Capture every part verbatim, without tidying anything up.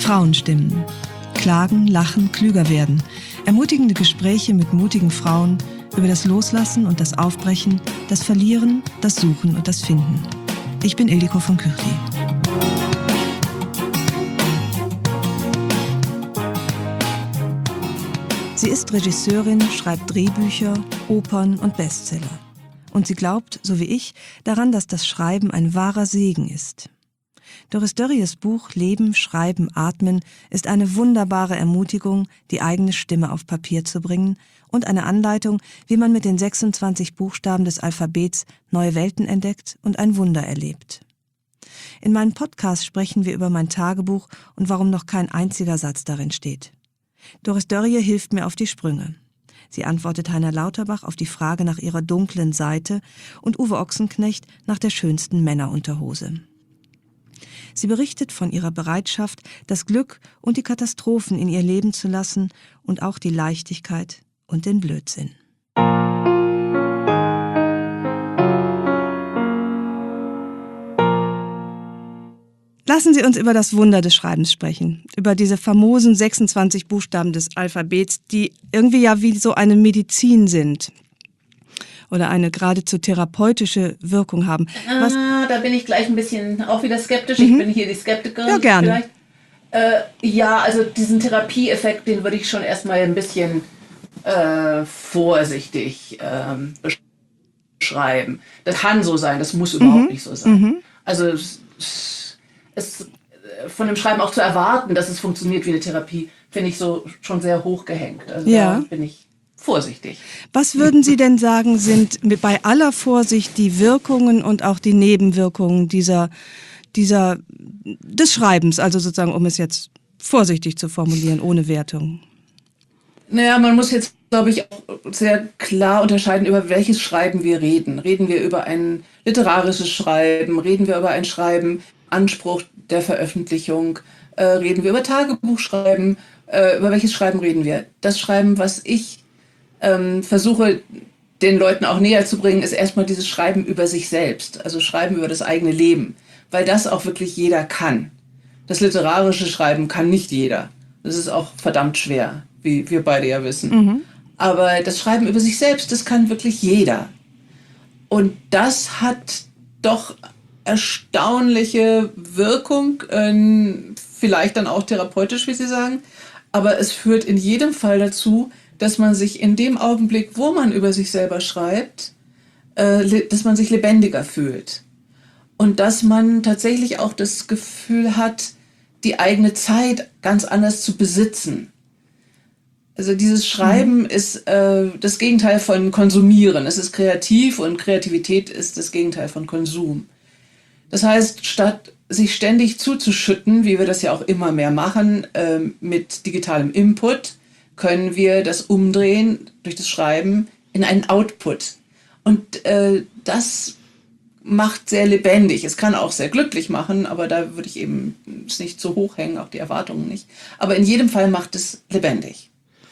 Frauenstimmen. Klagen, lachen, klüger werden. Ermutigende Gespräche mit mutigen Frauen über das Loslassen und das Aufbrechen, das Verlieren, das Suchen und das Finden. Ich bin Ildiko von Kürti. Sie ist Regisseurin, schreibt Drehbücher, Opern und Bestseller. Und sie glaubt, so wie ich, daran, dass das Schreiben ein wahrer Segen ist. Doris Dörries Buch Leben, Schreiben, Atmen ist eine wunderbare Ermutigung, die eigene Stimme auf Papier zu bringen und eine Anleitung, wie man mit den sechsundzwanzig Buchstaben des Alphabets neue Welten entdeckt und ein Wunder erlebt. In meinem Podcast sprechen wir über mein Tagebuch und warum noch kein einziger Satz darin steht. Doris Dörrie hilft mir auf die Sprünge. Sie antwortet Heiner Lauterbach auf die Frage nach ihrer dunklen Seite und Uwe Ochsenknecht nach der schönsten Männerunterhose. Sie berichtet von ihrer Bereitschaft, das Glück und die Katastrophen in ihr Leben zu lassen und auch die Leichtigkeit und den Blödsinn. Lassen Sie uns über das Wunder des Schreibens sprechen, über diese famosen sechsundzwanzig Buchstaben des Alphabets, die irgendwie ja wie so eine Medizin sind oder eine geradezu therapeutische Wirkung haben. Was ah, da bin ich gleich ein bisschen auch wieder skeptisch. Mhm. Ich bin hier die Skeptikerin. Ja, gerne. Vielleicht. Äh, ja, also diesen Therapieeffekt, den würde ich schon erstmal ein bisschen äh, vorsichtig ähm, beschreiben. Das kann so sein, das muss überhaupt Mhm. nicht so sein. Mhm. Also es, es, von dem Schreiben auch zu erwarten, dass es funktioniert wie eine Therapie, finde ich so schon sehr hochgehängt. Also Ja. da bin ich vorsichtig. Was würden Sie denn sagen, sind mit- bei aller Vorsicht die Wirkungen und auch die Nebenwirkungen dieser, dieser, des Schreibens, also sozusagen, um es jetzt vorsichtig zu formulieren, ohne Wertung? Naja, man muss jetzt, glaube ich, auch sehr klar unterscheiden, über welches Schreiben wir reden. Reden wir über ein literarisches Schreiben? Reden wir über ein Schreiben, Anspruch der Veröffentlichung? Äh, reden wir über Tagebuchschreiben? Äh, über welches Schreiben reden wir? Das Schreiben, was ich ähm, versuche, den Leuten auch näher zu bringen, ist erstmal dieses Schreiben über sich selbst. Also Schreiben über das eigene Leben. Weil das auch wirklich jeder kann. Das literarische Schreiben kann nicht jeder. Das ist auch verdammt schwer, wie wir beide ja wissen. Mhm. Aber das Schreiben über sich selbst, das kann wirklich jeder. Und das hat doch erstaunliche Wirkung, äh, vielleicht dann auch therapeutisch, wie Sie sagen. Aber es führt in jedem Fall dazu, dass man sich in dem Augenblick, wo man über sich selber schreibt, äh, le- dass man sich lebendiger fühlt. Und dass man tatsächlich auch das Gefühl hat, die eigene Zeit ganz anders zu besitzen. Also dieses Schreiben ist äh, das Gegenteil von Konsumieren. Es ist kreativ und Kreativität ist das Gegenteil von Konsum. Das heißt, statt sich ständig zuzuschütten, wie wir das ja auch immer mehr machen, äh, mit digitalem Input, können wir das umdrehen durch das Schreiben in einen Output. Und äh, das macht sehr lebendig. Es kann auch sehr glücklich machen, aber da würde ich eben es nicht zu hoch hängen, auch die Erwartungen nicht. Aber in jedem Fall macht es lebendig.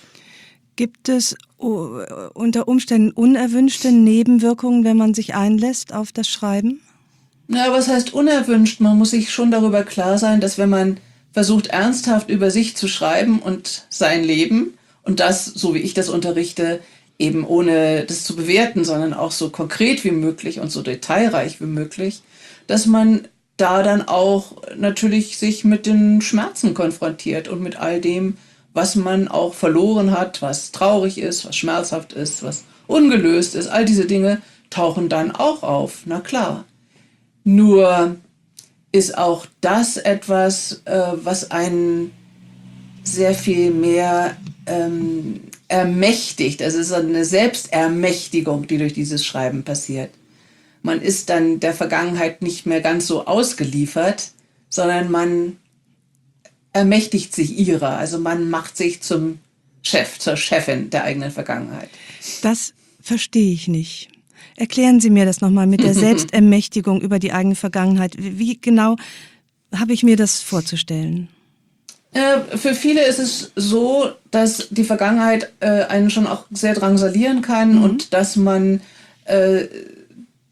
Gibt es uh, unter Umständen unerwünschte Nebenwirkungen, wenn man sich einlässt auf das Schreiben? Na, was heißt unerwünscht? Man muss sich schon darüber klar sein, dass wenn man versucht, ernsthaft über sich zu schreiben und sein Leben, und das, so wie ich das unterrichte, eben ohne das zu bewerten, sondern auch so konkret wie möglich und so detailreich wie möglich, dass man da dann auch natürlich sich mit den Schmerzen konfrontiert und mit all dem, was man auch verloren hat, was traurig ist, was schmerzhaft ist, was ungelöst ist. All diese Dinge tauchen dann auch auf, na klar. Nur ist auch das etwas, äh, was einen sehr viel mehr ähm, ermächtigt. Also es ist eine Selbstermächtigung, die durch dieses Schreiben passiert. Man ist dann der Vergangenheit nicht mehr ganz so ausgeliefert, sondern man ermächtigt sich ihrer. Also man macht sich zum Chef, zur Chefin der eigenen Vergangenheit. Das verstehe ich nicht. Erklären Sie mir das nochmal mit der Selbstermächtigung über die eigene Vergangenheit. Wie, wie genau habe ich mir das vorzustellen? Äh, für viele ist es so, dass die Vergangenheit äh, einen schon auch sehr drangsalieren kann, mhm, und dass man äh,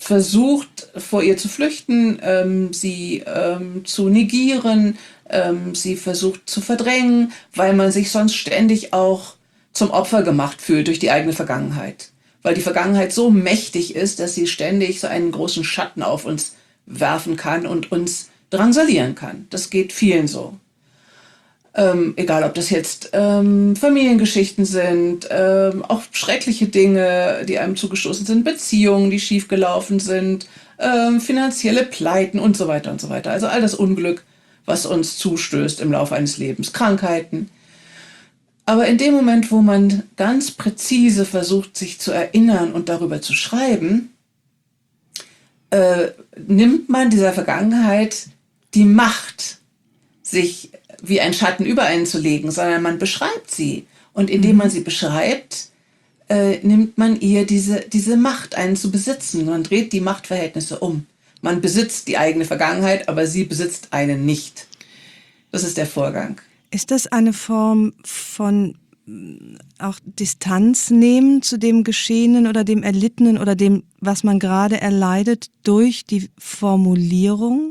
versucht, vor ihr zu flüchten, ähm, sie ähm, zu negieren, ähm, sie versucht zu verdrängen, weil man sich sonst ständig auch zum Opfer gemacht fühlt durch die eigene Vergangenheit. Weil die Vergangenheit so mächtig ist, dass sie ständig so einen großen Schatten auf uns werfen kann und uns drangsalieren kann. Das geht vielen so. Ähm, egal, ob das jetzt ähm, Familiengeschichten sind, ähm, auch schreckliche Dinge, die einem zugestoßen sind, Beziehungen, die schiefgelaufen sind, ähm, finanzielle Pleiten und so weiter und so weiter. Also all das Unglück, was uns zustößt im Laufe eines Lebens, Krankheiten. Aber in dem Moment, wo man ganz präzise versucht, sich zu erinnern und darüber zu schreiben, äh, nimmt man dieser Vergangenheit die Macht, sich wie ein Schatten über einen zu legen, sondern man beschreibt sie. Und indem man sie beschreibt, äh, nimmt man ihr diese, diese Macht, einen zu besitzen. Man dreht die Machtverhältnisse um. Man besitzt die eigene Vergangenheit, aber sie besitzt einen nicht. Das ist der Vorgang. Ist das eine Form von auch Distanz nehmen zu dem Geschehenen oder dem Erlittenen oder dem, was man gerade erleidet, durch die Formulierung?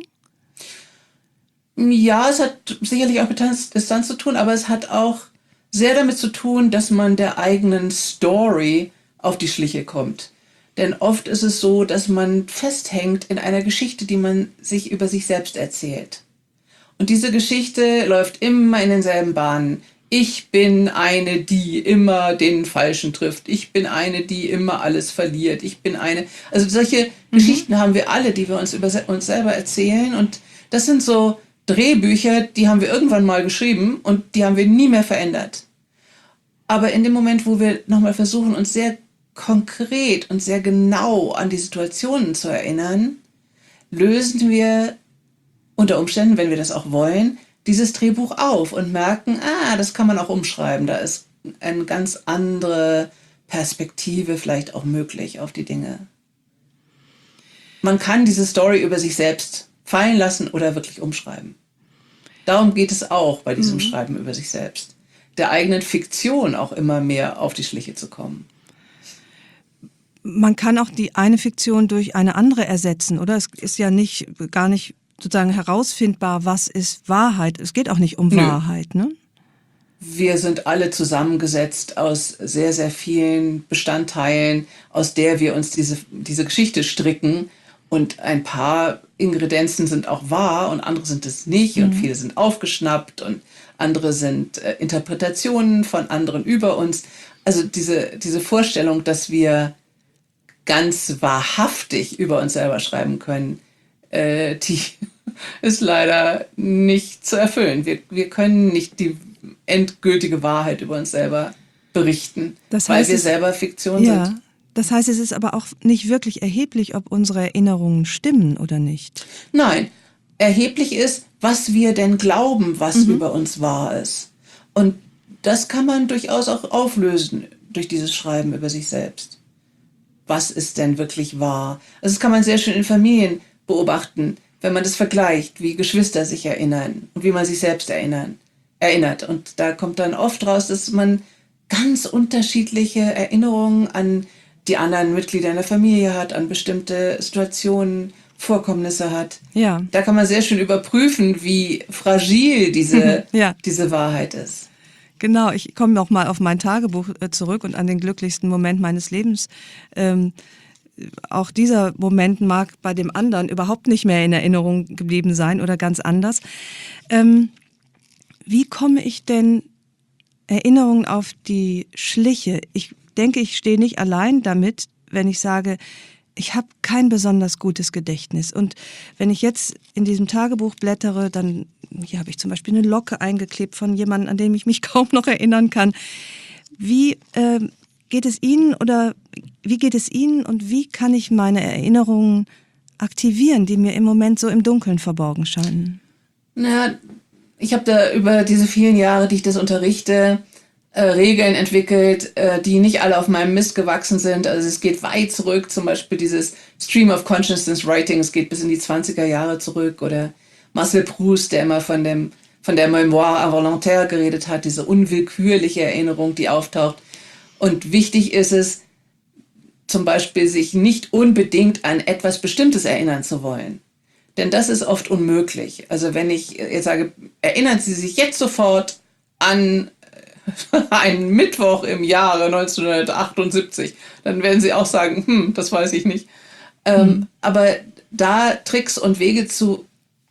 Ja, es hat sicherlich auch mit Distanz zu tun, aber es hat auch sehr damit zu tun, dass man der eigenen Story auf die Schliche kommt. Denn oft ist es so, dass man festhängt in einer Geschichte, die man sich über sich selbst erzählt. Und diese Geschichte läuft immer in denselben Bahnen. Ich bin eine, die immer den Falschen trifft. Ich bin eine, die immer alles verliert. Ich bin eine... Also solche mhm. Geschichten haben wir alle, die wir uns über uns selber erzählen. Und das sind so Drehbücher, die haben wir irgendwann mal geschrieben und die haben wir nie mehr verändert. Aber in dem Moment, wo wir nochmal versuchen, uns sehr konkret und sehr genau an die Situationen zu erinnern, lösen wir unter Umständen, wenn wir das auch wollen, dieses Drehbuch auf und merken, ah, das kann man auch umschreiben. Da ist eine ganz andere Perspektive vielleicht auch möglich auf die Dinge. Man kann diese Story über sich selbst fallen lassen oder wirklich umschreiben. Darum geht es auch bei diesem mhm. Schreiben über sich selbst. Der eigenen Fiktion auch immer mehr auf die Schliche zu kommen. Man kann auch die eine Fiktion durch eine andere ersetzen, oder? Es ist ja nicht, gar nicht sozusagen herausfindbar, was ist Wahrheit. Es geht auch nicht um Nö. Wahrheit, ne? Wir sind alle zusammengesetzt aus sehr, sehr vielen Bestandteilen, aus der wir uns diese, diese Geschichte stricken. Und ein paar Ingredienzen sind auch wahr und andere sind es nicht. Mhm. Und viele sind aufgeschnappt und andere sind äh, Interpretationen von anderen über uns. Also diese, diese Vorstellung, dass wir ganz wahrhaftig über uns selber schreiben können, äh, die ist leider nicht zu erfüllen. Wir, wir können nicht die endgültige Wahrheit über uns selber berichten, das heißt, weil wir selber Fiktion ja. sind. Das heißt, es ist aber auch nicht wirklich erheblich, ob unsere Erinnerungen stimmen oder nicht. Nein, erheblich ist, was wir denn glauben, was mhm. über uns wahr ist. Und das kann man durchaus auch auflösen durch dieses Schreiben über sich selbst. Was ist denn wirklich wahr? Also das kann man sehr schön in Familien beobachten, wenn man das vergleicht, wie Geschwister sich erinnern und wie man sich selbst erinnern, erinnert. Und da kommt dann oft raus, dass man ganz unterschiedliche Erinnerungen an die anderen Mitglieder in der Familie hat, an bestimmte Situationen, Vorkommnisse hat. Ja. Da kann man sehr schön überprüfen, wie fragil diese, ja. diese Wahrheit ist. Genau, ich komme noch mal auf mein Tagebuch zurück und an den glücklichsten Moment meines Lebens. Ähm, auch dieser Moment mag bei dem anderen überhaupt nicht mehr in Erinnerung geblieben sein oder ganz anders. Ähm, wie komme ich denn Erinnerungen auf die Schliche? Ich denke, ich stehe nicht allein damit, wenn ich sage, ich habe kein besonders gutes Gedächtnis. Und wenn ich jetzt in diesem Tagebuch blättere, dann hier habe ich zum Beispiel eine Locke eingeklebt von jemandem, an den ich mich kaum noch erinnern kann. Wie äh, geht es Ihnen oder wie geht es Ihnen und wie kann ich meine Erinnerungen aktivieren, die mir im Moment so im Dunkeln verborgen scheinen? Na, ich habe da über diese vielen Jahre, die ich das unterrichte, Äh, Regeln entwickelt, äh, die nicht alle auf meinem Mist gewachsen sind. Also es geht weit zurück, zum Beispiel dieses Stream of Consciousness Writing, es geht bis in die zwanziger Jahre zurück. Oder Marcel Proust, der immer von, dem, von der Mémoire involontaire geredet hat, diese unwillkürliche Erinnerung, die auftaucht. Und wichtig ist es, zum Beispiel sich nicht unbedingt an etwas Bestimmtes erinnern zu wollen. Denn das ist oft unmöglich. Also wenn ich jetzt sage, erinnern Sie sich jetzt sofort an einen Mittwoch im Jahre neunzehnhundertachtundsiebzig, dann werden Sie auch sagen, hm, das weiß ich nicht. Ähm, mhm. Aber da Tricks und Wege zu,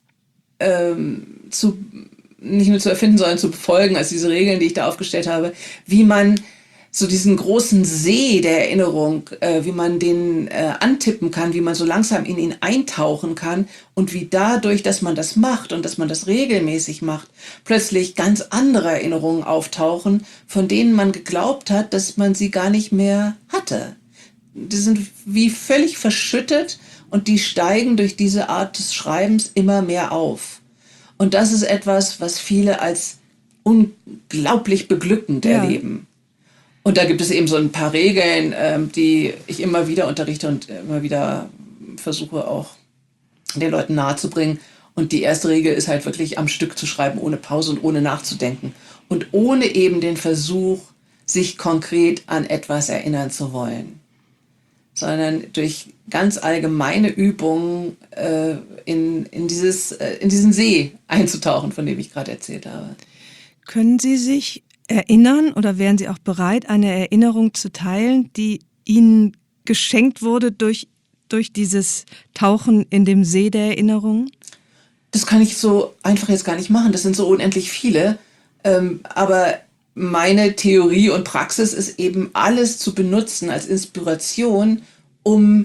ähm, zu nicht nur zu erfinden, sondern zu befolgen, also diese Regeln, die ich da aufgestellt habe, wie man so diesen großen See der Erinnerung, äh, wie man den äh, antippen kann, wie man so langsam in ihn eintauchen kann und wie dadurch, dass man das macht und dass man das regelmäßig macht, plötzlich ganz andere Erinnerungen auftauchen, von denen man geglaubt hat, dass man sie gar nicht mehr hatte. Die sind wie völlig verschüttet und die steigen durch diese Art des Schreibens immer mehr auf. Und das ist etwas, was viele als unglaublich beglückend ja. erleben. Und da gibt es eben so ein paar Regeln, ähm, die ich immer wieder unterrichte und immer wieder versuche auch den Leuten nahezubringen. Und die erste Regel ist halt wirklich am Stück zu schreiben, ohne Pause und ohne nachzudenken. Und ohne eben den Versuch, sich konkret an etwas erinnern zu wollen. Sondern durch ganz allgemeine Übungen äh, in, in, dieses, äh, in diesen See einzutauchen, von dem ich gerade erzählt habe. Können Sie sich erinnern oder wären Sie auch bereit, eine Erinnerung zu teilen, die Ihnen geschenkt wurde durch, durch dieses Tauchen in dem See der Erinnerungen? Das kann ich so einfach jetzt gar nicht machen. Das sind so unendlich viele. Ähm, aber meine Theorie und Praxis ist eben, alles zu benutzen als Inspiration, um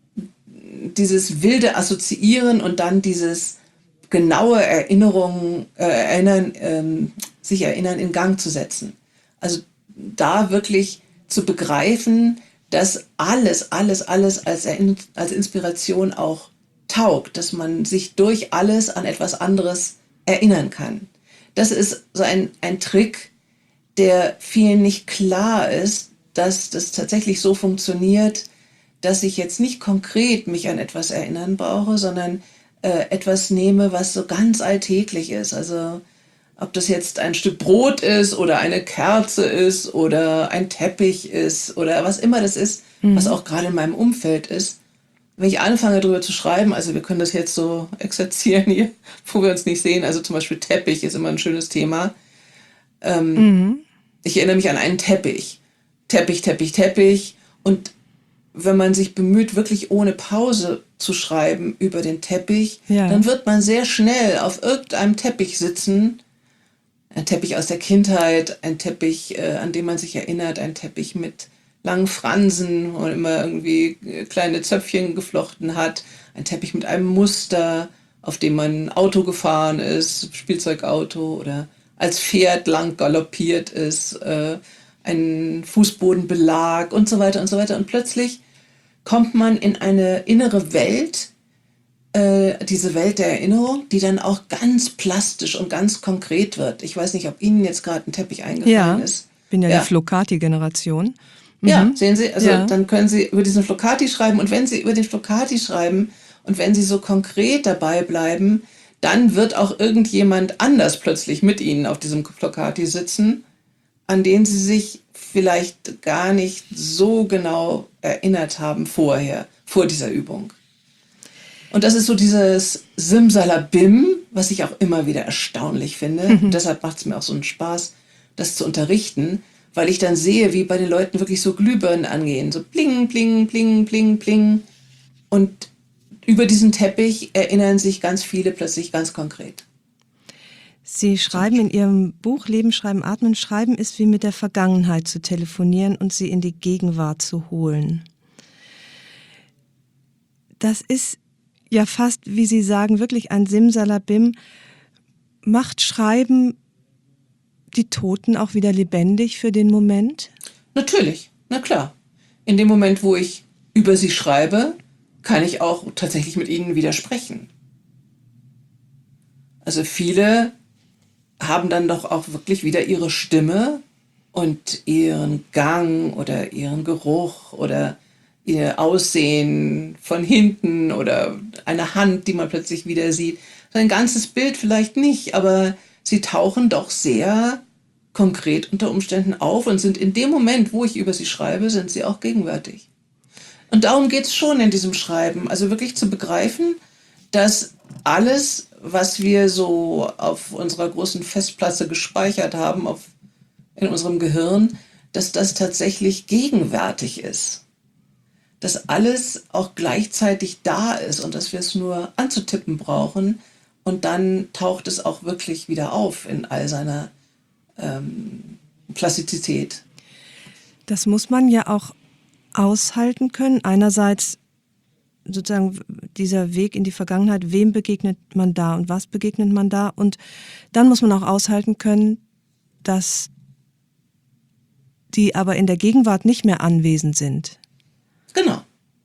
dieses wilde Assoziieren und dann dieses genaue Erinnerungen, äh, erinnern, ähm, sich erinnern in Gang zu setzen. Also da wirklich zu begreifen, dass alles, alles, alles als, als Inspiration auch taugt, dass man sich durch alles an etwas anderes erinnern kann. Das ist so ein, ein Trick, der vielen nicht klar ist, dass das tatsächlich so funktioniert, dass ich jetzt nicht konkret mich an etwas erinnern brauche, sondern äh, etwas nehme, was so ganz alltäglich ist. Also ob das jetzt ein Stück Brot ist oder eine Kerze ist oder ein Teppich ist oder was immer das ist, mhm. was auch gerade in meinem Umfeld ist. Wenn ich anfange, darüber zu schreiben, also wir können das jetzt so exerzieren hier, wo wir uns nicht sehen, also zum Beispiel Teppich ist immer ein schönes Thema. Ähm, mhm. Ich erinnere mich an einen Teppich. Teppich, Teppich, Teppich. Und wenn man sich bemüht, wirklich ohne Pause zu schreiben über den Teppich, ja. dann wird man sehr schnell auf irgendeinem Teppich sitzen. Ein Teppich aus der Kindheit, ein Teppich, äh, an den man sich erinnert, ein Teppich mit langen Fransen und immer irgendwie kleine Zöpfchen geflochten hat, ein Teppich mit einem Muster, auf dem man Auto gefahren ist, Spielzeugauto oder als Pferd lang galoppiert ist, äh, ein Fußbodenbelag und so weiter und so weiter. Und plötzlich kommt man in eine innere Welt, äh, diese Welt der Erinnerung, die dann auch ganz plastisch und ganz konkret wird. Ich weiß nicht, ob Ihnen jetzt gerade ein Teppich eingefallen ja, ist. Ich bin ja, ja. die Flocati-Generation. Mhm. Ja, sehen Sie, also ja. dann können Sie über diesen Flocati schreiben und wenn Sie über den Flocati schreiben und wenn Sie so konkret dabei bleiben, dann wird auch irgendjemand anders plötzlich mit Ihnen auf diesem Flocati sitzen, an den Sie sich vielleicht gar nicht so genau erinnert haben vorher, vor dieser Übung. Und das ist so dieses Simsalabim, was ich auch immer wieder erstaunlich finde. Mhm. Deshalb macht es mir auch so einen Spaß, das zu unterrichten, weil ich dann sehe, wie bei den Leuten wirklich so Glühbirnen angehen. So bling, bling, bling, bling, bling. Und über diesen Teppich erinnern sich ganz viele plötzlich ganz konkret. Sie schreiben in Ihrem Buch Leben, Schreiben, Atmen. Schreiben ist wie mit der Vergangenheit zu telefonieren und sie in die Gegenwart zu holen. Das ist ja fast, wie Sie sagen, wirklich ein Simsalabim. Macht Schreiben die Toten auch wieder lebendig für den Moment? Natürlich, na klar. In dem Moment, wo ich über sie schreibe, kann ich auch tatsächlich mit ihnen widersprechen. Also viele haben dann doch auch wirklich wieder ihre Stimme und ihren Gang oder ihren Geruch oder ihr Aussehen von hinten oder eine Hand, die man plötzlich wieder sieht. So ein ganzes Bild vielleicht nicht, aber sie tauchen doch sehr konkret unter Umständen auf und sind in dem Moment, wo ich über sie schreibe, sind sie auch gegenwärtig. Und darum geht es schon in diesem Schreiben. Also wirklich zu begreifen, dass alles, was wir so auf unserer großen Festplatte gespeichert haben, auf, in unserem Gehirn, dass das tatsächlich gegenwärtig ist. Dass alles auch gleichzeitig da ist und dass wir es nur anzutippen brauchen und dann taucht es auch wirklich wieder auf in all seiner ähm, Plastizität. Das muss man ja auch aushalten können. Einerseits sozusagen dieser Weg in die Vergangenheit, wem begegnet man da und was begegnet man da? Und dann muss man auch aushalten können, dass die aber in der Gegenwart nicht mehr anwesend sind. Genau.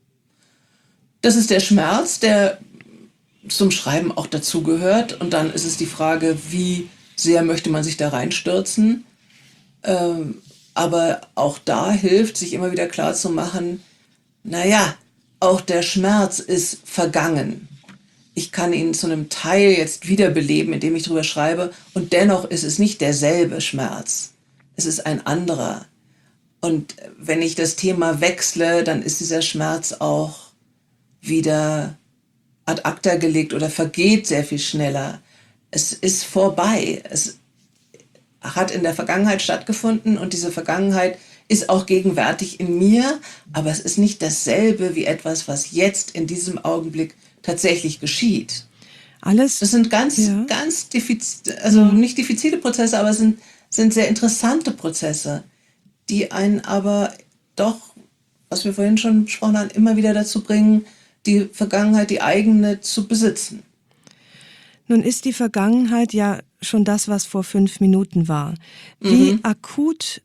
Das ist der Schmerz, der zum Schreiben auch dazugehört. Und dann ist es die Frage, wie sehr möchte man sich da reinstürzen. Ähm, aber auch da hilft, sich immer wieder klar zu machen, naja, auch der Schmerz ist vergangen. Ich kann ihn zu einem Teil jetzt wiederbeleben, indem ich drüber schreibe. Und dennoch ist es nicht derselbe Schmerz. Es ist ein anderer. Und wenn ich das Thema wechsle, dann ist dieser Schmerz auch wieder ad acta gelegt oder vergeht sehr viel schneller. Es ist vorbei. Es hat in der Vergangenheit stattgefunden und diese Vergangenheit ist auch gegenwärtig in mir, aber es ist nicht dasselbe wie etwas, was jetzt in diesem Augenblick tatsächlich geschieht. Alles. Das sind ganz, ja. ganz diffizil, also nicht diffizile Prozesse, aber es sind, sind sehr interessante Prozesse, die einen aber doch, was wir vorhin schon besprochen haben, immer wieder dazu bringen, die Vergangenheit, die eigene, zu besitzen. Nun ist die Vergangenheit ja schon das, was vor fünf Minuten war. Wie mhm. akut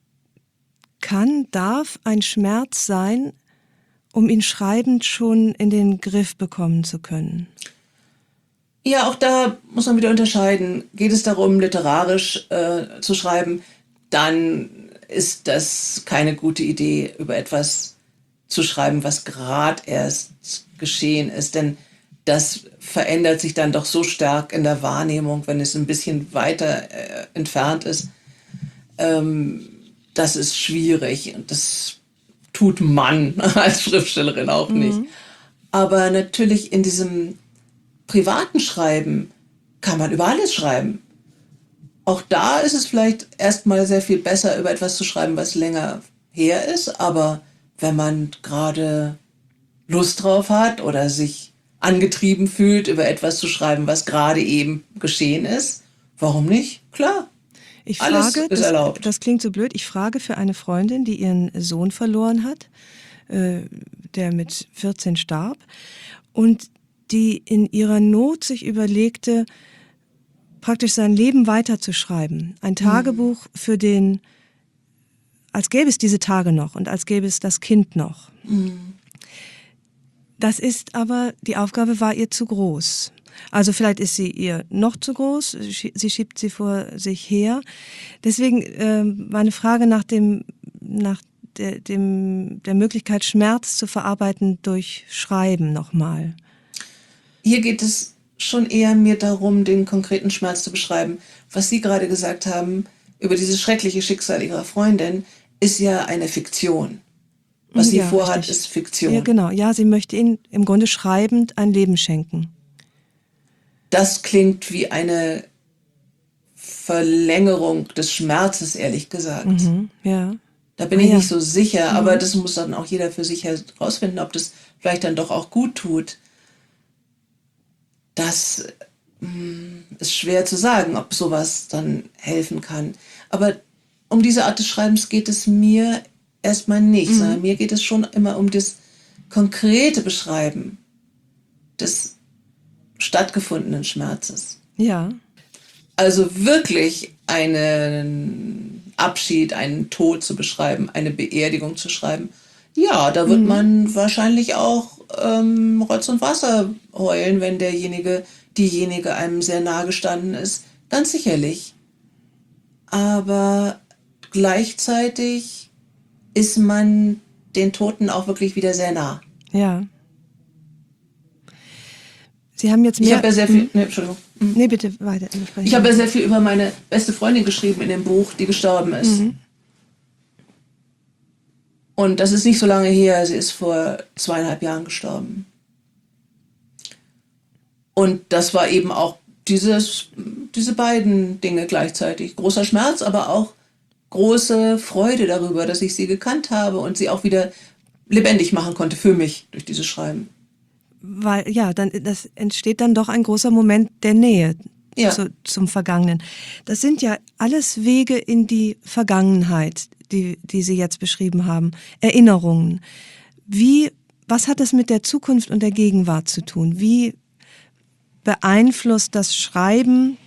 kann, darf ein Schmerz sein, um ihn schreibend schon in den Griff bekommen zu können? Ja, auch da muss man wieder unterscheiden. Geht es darum, literarisch äh, zu schreiben, dann ist das keine gute Idee, über etwas zu schreiben, was gerade erst geschehen ist. Denn das verändert sich dann doch so stark in der Wahrnehmung, wenn es ein bisschen weiter äh, entfernt ist. Ähm, das ist schwierig und das tut man als Schriftstellerin auch nicht. Mhm. Aber natürlich in diesem privaten Schreiben kann man über alles schreiben. Auch da ist es vielleicht erstmal sehr viel besser, über etwas zu schreiben, was länger her ist. Aber wenn man gerade Lust drauf hat oder sich angetrieben fühlt, über etwas zu schreiben, was gerade eben geschehen ist, warum nicht? Klar. Ich frage, alles ist erlaubt. Das, das klingt so blöd, ich frage für eine Freundin, die ihren Sohn verloren hat, äh, der mit vierzehn starb und die in ihrer Not sich überlegte, praktisch sein Leben weiterzuschreiben. Ein Tagebuch mhm. für den, als gäbe es diese Tage noch und als gäbe es das Kind noch. Mhm. Das ist aber, die Aufgabe war ihr zu groß. Also vielleicht ist sie ihr noch zu groß, sie schiebt sie vor sich her. Deswegen äh, meine Frage nach dem, nach der, dem, der Möglichkeit, Schmerz zu verarbeiten durch Schreiben nochmal. Hier geht es schon eher mir darum, den konkreten Schmerz zu beschreiben. Was Sie gerade gesagt haben über dieses schreckliche Schicksal Ihrer Freundin, ist ja eine Fiktion. Was sie ja, vorhat, richtig. Ist Fiktion. Ja, genau. Ja, sie möchte ihnen im Grunde schreibend ein Leben schenken. Das klingt wie eine Verlängerung des Schmerzes, ehrlich gesagt. Mhm, ja. Da bin ah, ich ja. nicht so sicher, mhm. aber das muss dann auch jeder für sich herausfinden, ob das vielleicht dann doch auch gut tut. Das mh, ist schwer zu sagen, ob sowas dann helfen kann. Aber um diese Art des Schreibens geht es mir erstmal nicht, mhm. sondern mir geht es schon immer um das konkrete Beschreiben des stattgefundenen Schmerzes. Ja. Also wirklich einen Abschied, einen Tod zu beschreiben, eine Beerdigung zu schreiben. Ja, da wird mhm. man wahrscheinlich auch ähm, Rotz und Wasser heulen, wenn derjenige, diejenige einem sehr nahe gestanden ist. Ganz sicherlich. Aber gleichzeitig ist man den Toten auch wirklich wieder sehr nah. Ja. Sie haben jetzt mehr... Ich habe ja sehr viel... Nee, Entschuldigung. Mhm. Nee, bitte weiter. Ich habe ja sehr viel über meine beste Freundin geschrieben in dem Buch, die gestorben ist. Mhm. Und das ist nicht so lange her, sie ist vor zweieinhalb Jahren gestorben. Und das war eben auch dieses, diese beiden Dinge gleichzeitig. Großer Schmerz, aber auch große Freude darüber, dass ich sie gekannt habe und sie auch wieder lebendig machen konnte für mich durch dieses Schreiben. Weil, ja, dann das entsteht dann doch ein großer Moment der Nähe Ja. zu, zum Vergangenen. Das sind ja alles Wege in die Vergangenheit, die, die Sie jetzt beschrieben haben. Erinnerungen. Wie, was hat das mit der Zukunft und der Gegenwart zu tun? Wie beeinflusst das Schreiben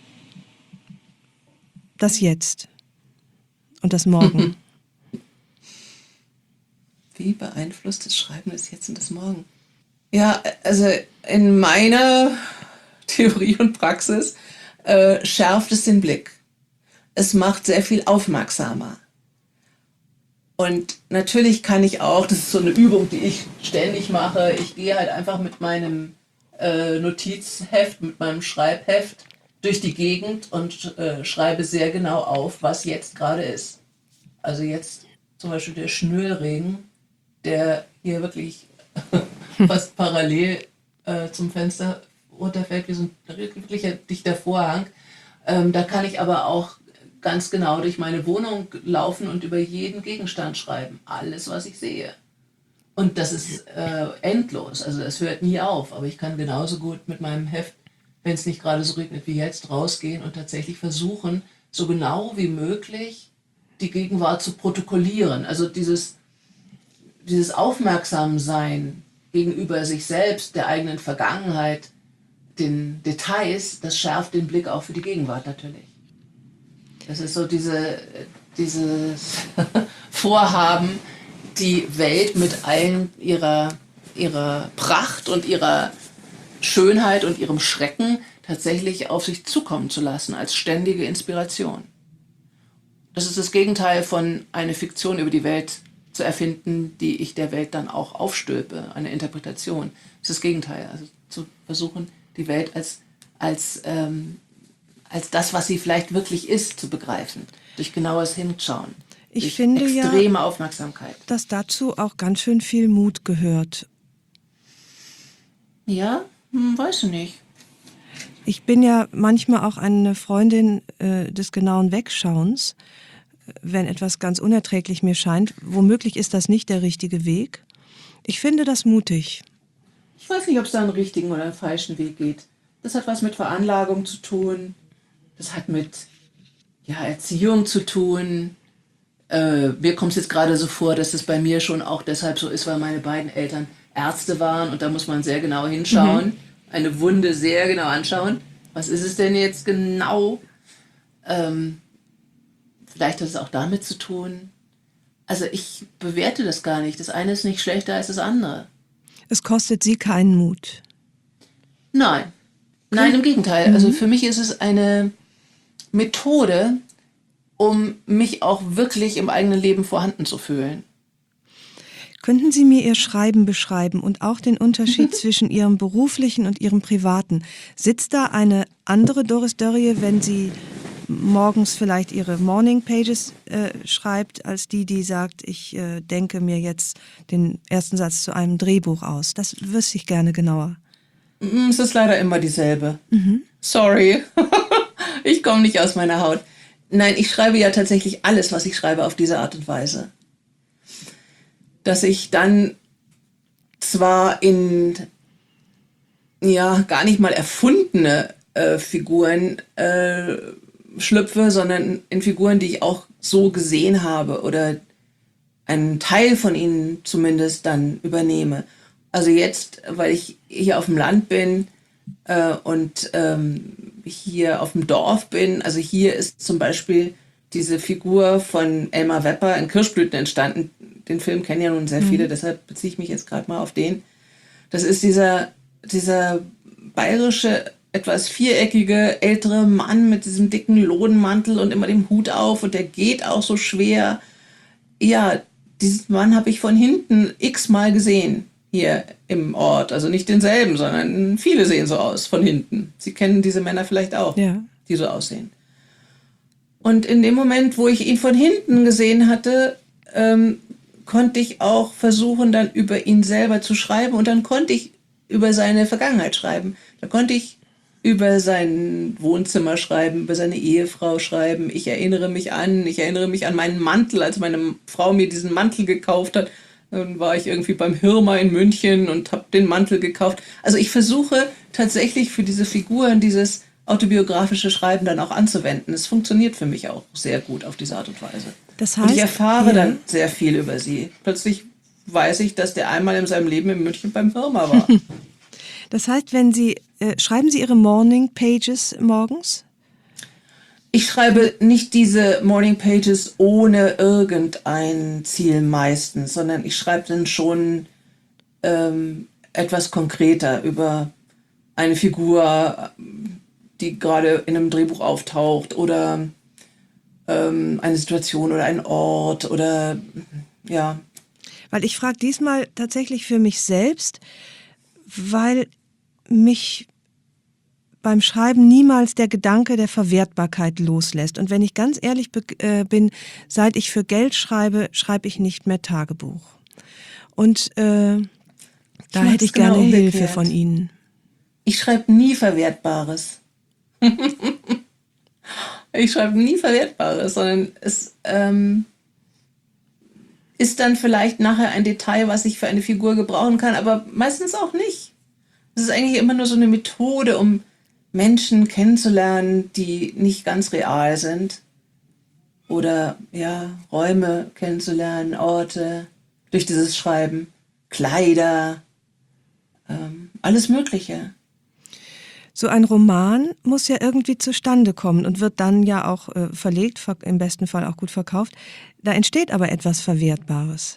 das Jetzt und das Morgen? Wie beeinflusst das Schreiben das Jetzt und das Morgen? Ja, also in meiner Theorie und Praxis äh, schärft es den Blick. Es macht sehr viel aufmerksamer. Und natürlich kann ich auch, das ist so eine Übung, die ich ständig mache, ich gehe halt einfach mit meinem äh, Notizheft, mit meinem Schreibheft durch die Gegend und äh, schreibe sehr genau auf, was jetzt gerade ist. Also jetzt zum Beispiel der Schnöllregen, der hier wirklich fast parallel äh, zum Fenster runterfällt, wie so ein wirklicher dichter Vorhang. Ähm, da kann ich aber auch ganz genau durch meine Wohnung laufen und über jeden Gegenstand schreiben. Alles, was ich sehe. Und das ist äh, endlos. Also es hört nie auf. Aber ich kann genauso gut mit meinem Heft, wenn es nicht gerade so regnet wie jetzt, rausgehen und tatsächlich versuchen, so genau wie möglich die Gegenwart zu protokollieren. Also dieses, dieses Aufmerksamsein gegenüber sich selbst, der eigenen Vergangenheit, den Details, das schärft den Blick auch für die Gegenwart natürlich. Das ist so diese, dieses Vorhaben, die Welt mit allen ihrer, ihrer Pracht und ihrer Schönheit und ihrem Schrecken tatsächlich auf sich zukommen zu lassen, als ständige Inspiration. Das ist das Gegenteil von einer Fiktion über die Welt zu erfinden, die ich der Welt dann auch aufstülpe, eine Interpretation. Das ist das Gegenteil, also zu versuchen, die Welt als, als, ähm, als das, was sie vielleicht wirklich ist, zu begreifen, durch genaues Hinschauen, Ich durch finde extreme ja, Aufmerksamkeit. dass dazu auch ganz schön viel Mut gehört. Ja, hm, weiß ich nicht. Ich bin ja manchmal auch eine Freundin äh, des genauen Wegschauens, wenn etwas ganz unerträglich mir scheint. Womöglich ist das nicht der richtige Weg. Ich finde das mutig. Ich weiß nicht, ob es da einen richtigen oder einen falschen Weg geht. Das hat was mit Veranlagung zu tun. Das hat mit ja, Erziehung zu tun. Äh, mir kommt es jetzt gerade so vor, dass es bei mir schon auch deshalb so ist, weil meine beiden Eltern Ärzte waren und da muss man sehr genau hinschauen, mhm. eine Wunde sehr genau anschauen. Was ist es denn jetzt genau? Ähm, vielleicht hat es auch damit zu tun. Also ich bewerte das gar nicht. Das eine ist nicht schlechter als das andere. Es kostet Sie keinen Mut. Nein. Nein, im Gegenteil. Mhm. Also für mich ist es eine Methode, um mich auch wirklich im eigenen Leben vorhanden zu fühlen. Könnten Sie mir Ihr Schreiben beschreiben und auch den Unterschied zwischen Ihrem beruflichen und Ihrem privaten? Sitzt da eine andere Doris Dörrie, wenn sie morgens vielleicht ihre Morning Pages äh, schreibt, als die, die sagt, ich äh, denke mir jetzt den ersten Satz zu einem Drehbuch aus? Das wüsste ich gerne genauer. Es ist leider immer dieselbe. Mhm. Sorry, ich komme nicht aus meiner Haut. Nein, ich schreibe ja tatsächlich alles, was ich schreibe, auf diese Art und Weise. Dass ich dann zwar in ja gar nicht mal erfundene äh, Figuren äh, schlüpfe, sondern in Figuren, die ich auch so gesehen habe oder einen Teil von ihnen zumindest dann übernehme. Also jetzt, weil ich hier auf dem Land bin äh, und ähm, hier auf dem Dorf bin, also hier ist zum Beispiel diese Figur von Elmar Wepper in Kirschblüten entstanden. Den Film kennen ja nun sehr viele, mhm. deshalb beziehe ich mich jetzt gerade mal auf den. Das ist dieser, dieser bayerische, etwas viereckige, ältere Mann mit diesem dicken Lodenmantel und immer dem Hut auf und der geht auch so schwer. Ja, diesen Mann habe ich von hinten x-mal gesehen hier im Ort. Also nicht denselben, sondern viele sehen so aus von hinten. Sie kennen diese Männer vielleicht auch, ja. die so aussehen. Und in dem Moment, wo ich ihn von hinten gesehen hatte, ähm, konnte ich auch versuchen, dann über ihn selber zu schreiben und dann konnte ich über seine Vergangenheit schreiben. Da konnte ich über sein Wohnzimmer schreiben, über seine Ehefrau schreiben. Ich erinnere mich an, ich erinnere mich an meinen Mantel, als meine Frau mir diesen Mantel gekauft hat. Dann war ich irgendwie beim Hirma in München und habe den Mantel gekauft. Also ich versuche tatsächlich für diese Figuren dieses autobiografische Schreiben dann auch anzuwenden. Es funktioniert für mich auch sehr gut auf diese Art und Weise. Das heißt, und ich erfahre ja. dann sehr viel über sie. Plötzlich weiß ich, dass der einmal in seinem Leben in München beim Hirma war. Das heißt, wenn Sie, äh, schreiben Sie Ihre Morning Pages morgens? Ich schreibe nicht diese Morning Pages ohne irgendein Ziel meistens, sondern ich schreibe dann schon ähm, etwas konkreter über eine Figur, die gerade in einem Drehbuch auftaucht oder ähm, eine Situation oder ein Ort oder ja. Weil ich frage diesmal tatsächlich für mich selbst, weil mich beim Schreiben niemals der Gedanke der Verwertbarkeit loslässt. Und wenn ich ganz ehrlich be- äh, bin, seit ich für Geld schreibe, schreibe ich nicht mehr Tagebuch. Und äh, da hätte ich genau gerne umgekehrt. Hilfe von Ihnen. Ich schreibe nie Verwertbares. Ich schreibe nie Verwertbares, sondern es ähm, ist dann vielleicht nachher ein Detail, was ich für eine Figur gebrauchen kann, aber meistens auch nicht. Es ist eigentlich immer nur so eine Methode, um Menschen kennenzulernen, die nicht ganz real sind. Oder ja, Räume kennenzulernen, Orte, durch dieses Schreiben, Kleider, ähm, alles Mögliche. So ein Roman muss ja irgendwie zustande kommen und wird dann ja auch äh, verlegt, ver- im besten Fall auch gut verkauft. Da entsteht aber etwas Verwertbares.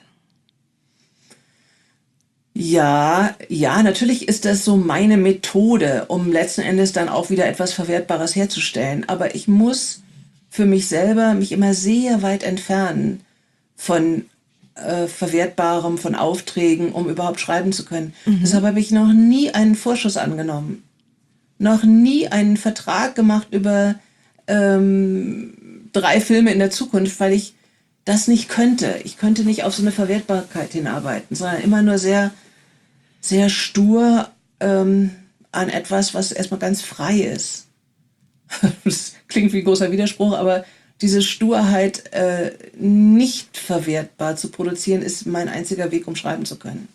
Ja, ja, natürlich ist das so meine Methode, um letzten Endes dann auch wieder etwas Verwertbares herzustellen. Aber ich muss für mich selber mich immer sehr weit entfernen von äh, Verwertbarem, von Aufträgen, um überhaupt schreiben zu können. Mhm. Deshalb habe ich noch nie einen Vorschuss angenommen. Noch nie einen Vertrag gemacht über ähm, drei Filme in der Zukunft, weil ich das nicht könnte. Ich könnte nicht auf so eine Verwertbarkeit hinarbeiten, sondern immer nur sehr, sehr stur ähm, an etwas, was erstmal ganz frei ist. Das klingt wie ein großer Widerspruch, aber diese Sturheit äh, nicht verwertbar zu produzieren, ist mein einziger Weg, um schreiben zu können.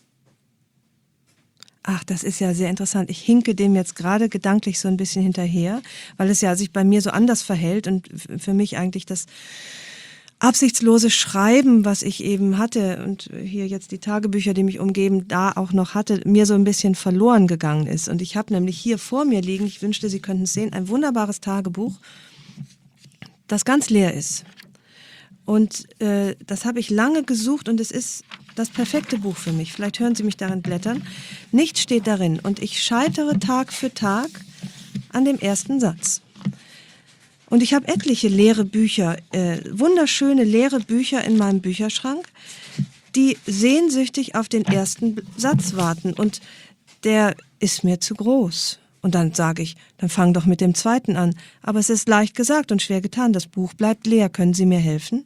Ach, das ist ja sehr interessant. Ich hinke dem jetzt gerade gedanklich so ein bisschen hinterher, weil es ja sich bei mir so anders verhält und für mich eigentlich das absichtslose Schreiben, was ich eben hatte und hier jetzt die Tagebücher, die mich umgeben, da auch noch hatte, mir so ein bisschen verloren gegangen ist. Und ich habe nämlich hier vor mir liegen, ich wünschte, Sie könnten es sehen, ein wunderbares Tagebuch, das ganz leer ist. Und äh, das habe ich lange gesucht und es ist das perfekte Buch für mich. Vielleicht hören Sie mich darin blättern. Nichts steht darin und ich scheitere Tag für Tag an dem ersten Satz. Und ich habe etliche leere Bücher, äh, wunderschöne leere Bücher in meinem Bücherschrank, die sehnsüchtig auf den ersten Satz warten. Und der ist mir zu groß. Und dann sage ich, dann fang doch mit dem zweiten an. Aber es ist leicht gesagt und schwer getan. Das Buch bleibt leer. Können Sie mir helfen?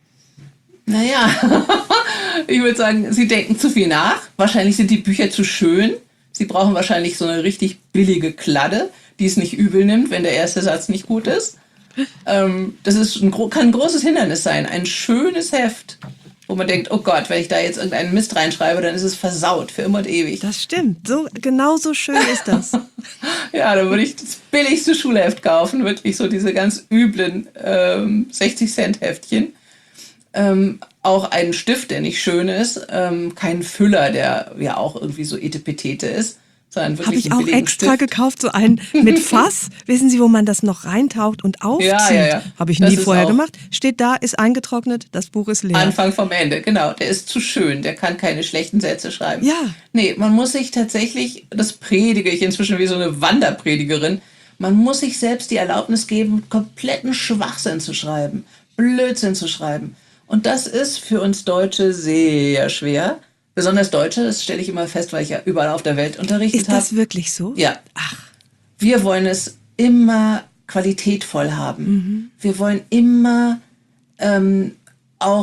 Naja, ich würde sagen, Sie denken zu viel nach. Wahrscheinlich sind die Bücher zu schön. Sie brauchen wahrscheinlich so eine richtig billige Kladde, die es nicht übel nimmt, wenn der erste Satz nicht gut ist. Ähm, das ist ein, kann ein großes Hindernis sein. Ein schönes Heft, wo man denkt, oh Gott, wenn ich da jetzt irgendeinen Mist reinschreibe, dann ist es versaut für immer und ewig. Das stimmt. So, genau so schön ist das. Ja, dann würde ich das billigste Schulheft kaufen. Wirklich so diese ganz üblen ähm, sechzig Cent Heftchen. Ähm, auch einen Stift, der nicht schön ist. Ähm, keinen Füller, der ja auch irgendwie so etepetete ist. Habe ich auch extra Stift. gekauft, so einen mit Fass. Wissen Sie, wo man das noch reintaucht und aufzieht? Ja, ja, ja. Habe ich Das nie ist vorher auch gemacht. Steht da, ist eingetrocknet, das Buch ist leer. Anfang vom Ende, genau. Der ist zu schön, der kann keine schlechten Sätze schreiben. Ja. Nee, man muss sich tatsächlich, das predige ich inzwischen wie so eine Wanderpredigerin, man muss sich selbst die Erlaubnis geben, kompletten Schwachsinn zu schreiben, Blödsinn zu schreiben. Und das ist für uns Deutsche sehr schwer. Besonders Deutsche, das stelle ich immer fest, weil ich ja überall auf der Welt unterrichtet habe. Ist das hab. wirklich so? Ja. Ach. Wir wollen es immer qualitätvoll haben. Mhm. Wir wollen immer ähm, auch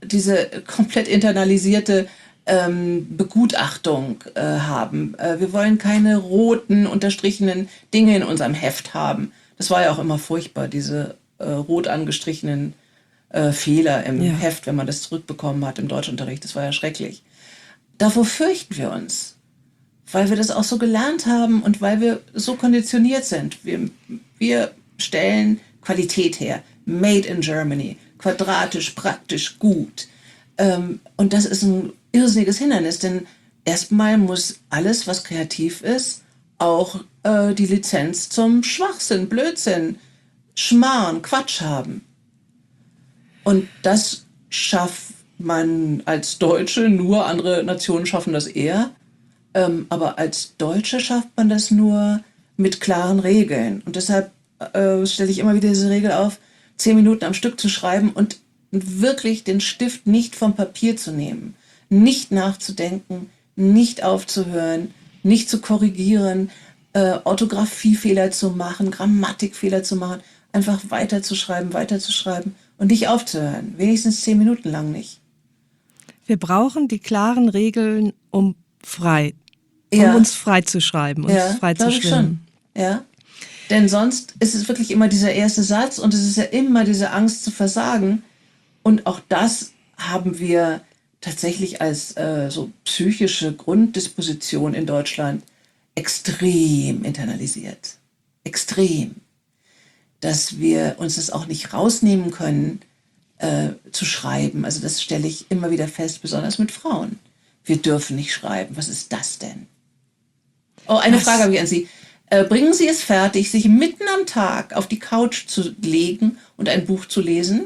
diese komplett internalisierte ähm, Begutachtung äh, haben. Äh, wir wollen keine roten, unterstrichenen Dinge in unserem Heft haben. Das war ja auch immer furchtbar, diese äh, rot angestrichenen äh, Fehler im Ja. Heft, wenn man das zurückbekommen hat im Deutschunterricht. Das war ja schrecklich. Davor fürchten wir uns, weil wir das auch so gelernt haben und weil wir so konditioniert sind. Wir, wir stellen Qualität her. Made in Germany. Quadratisch, praktisch, gut. Ähm, und das ist ein irrsinniges Hindernis, denn erstmal muss alles, was kreativ ist, auch äh, die Lizenz zum Schwachsinn, Blödsinn, Schmarrn, Quatsch haben. Und das schafft man als Deutsche nur, andere Nationen schaffen das eher. Ähm, aber als Deutsche schafft man das nur mit klaren Regeln. Und deshalb äh, stelle ich immer wieder diese Regel auf, zehn Minuten am Stück zu schreiben und wirklich den Stift nicht vom Papier zu nehmen, nicht nachzudenken, nicht aufzuhören, nicht zu korrigieren, äh, Orthographiefehler zu machen, Grammatikfehler zu machen, einfach weiterzuschreiben, weiterzuschreiben und nicht aufzuhören. Wenigstens zehn Minuten lang nicht. Wir brauchen die klaren Regeln, um frei, Ja. um uns frei zu schreiben, uns Ja, frei zu glaube ich schwimmen. schon. Ja. Denn sonst ist es wirklich immer dieser erste Satz und es ist ja immer diese Angst zu versagen. Und auch das haben wir tatsächlich als äh, so psychische Grunddisposition in Deutschland extrem internalisiert. Extrem. Dass wir uns das auch nicht rausnehmen können, äh, zu schreiben. Also das stelle ich immer wieder fest, besonders mit Frauen. Wir dürfen nicht schreiben. Was ist das denn? Oh, eine Was? Frage habe ich an Sie. Äh, bringen Sie es fertig, sich mitten am Tag auf die Couch zu legen und ein Buch zu lesen?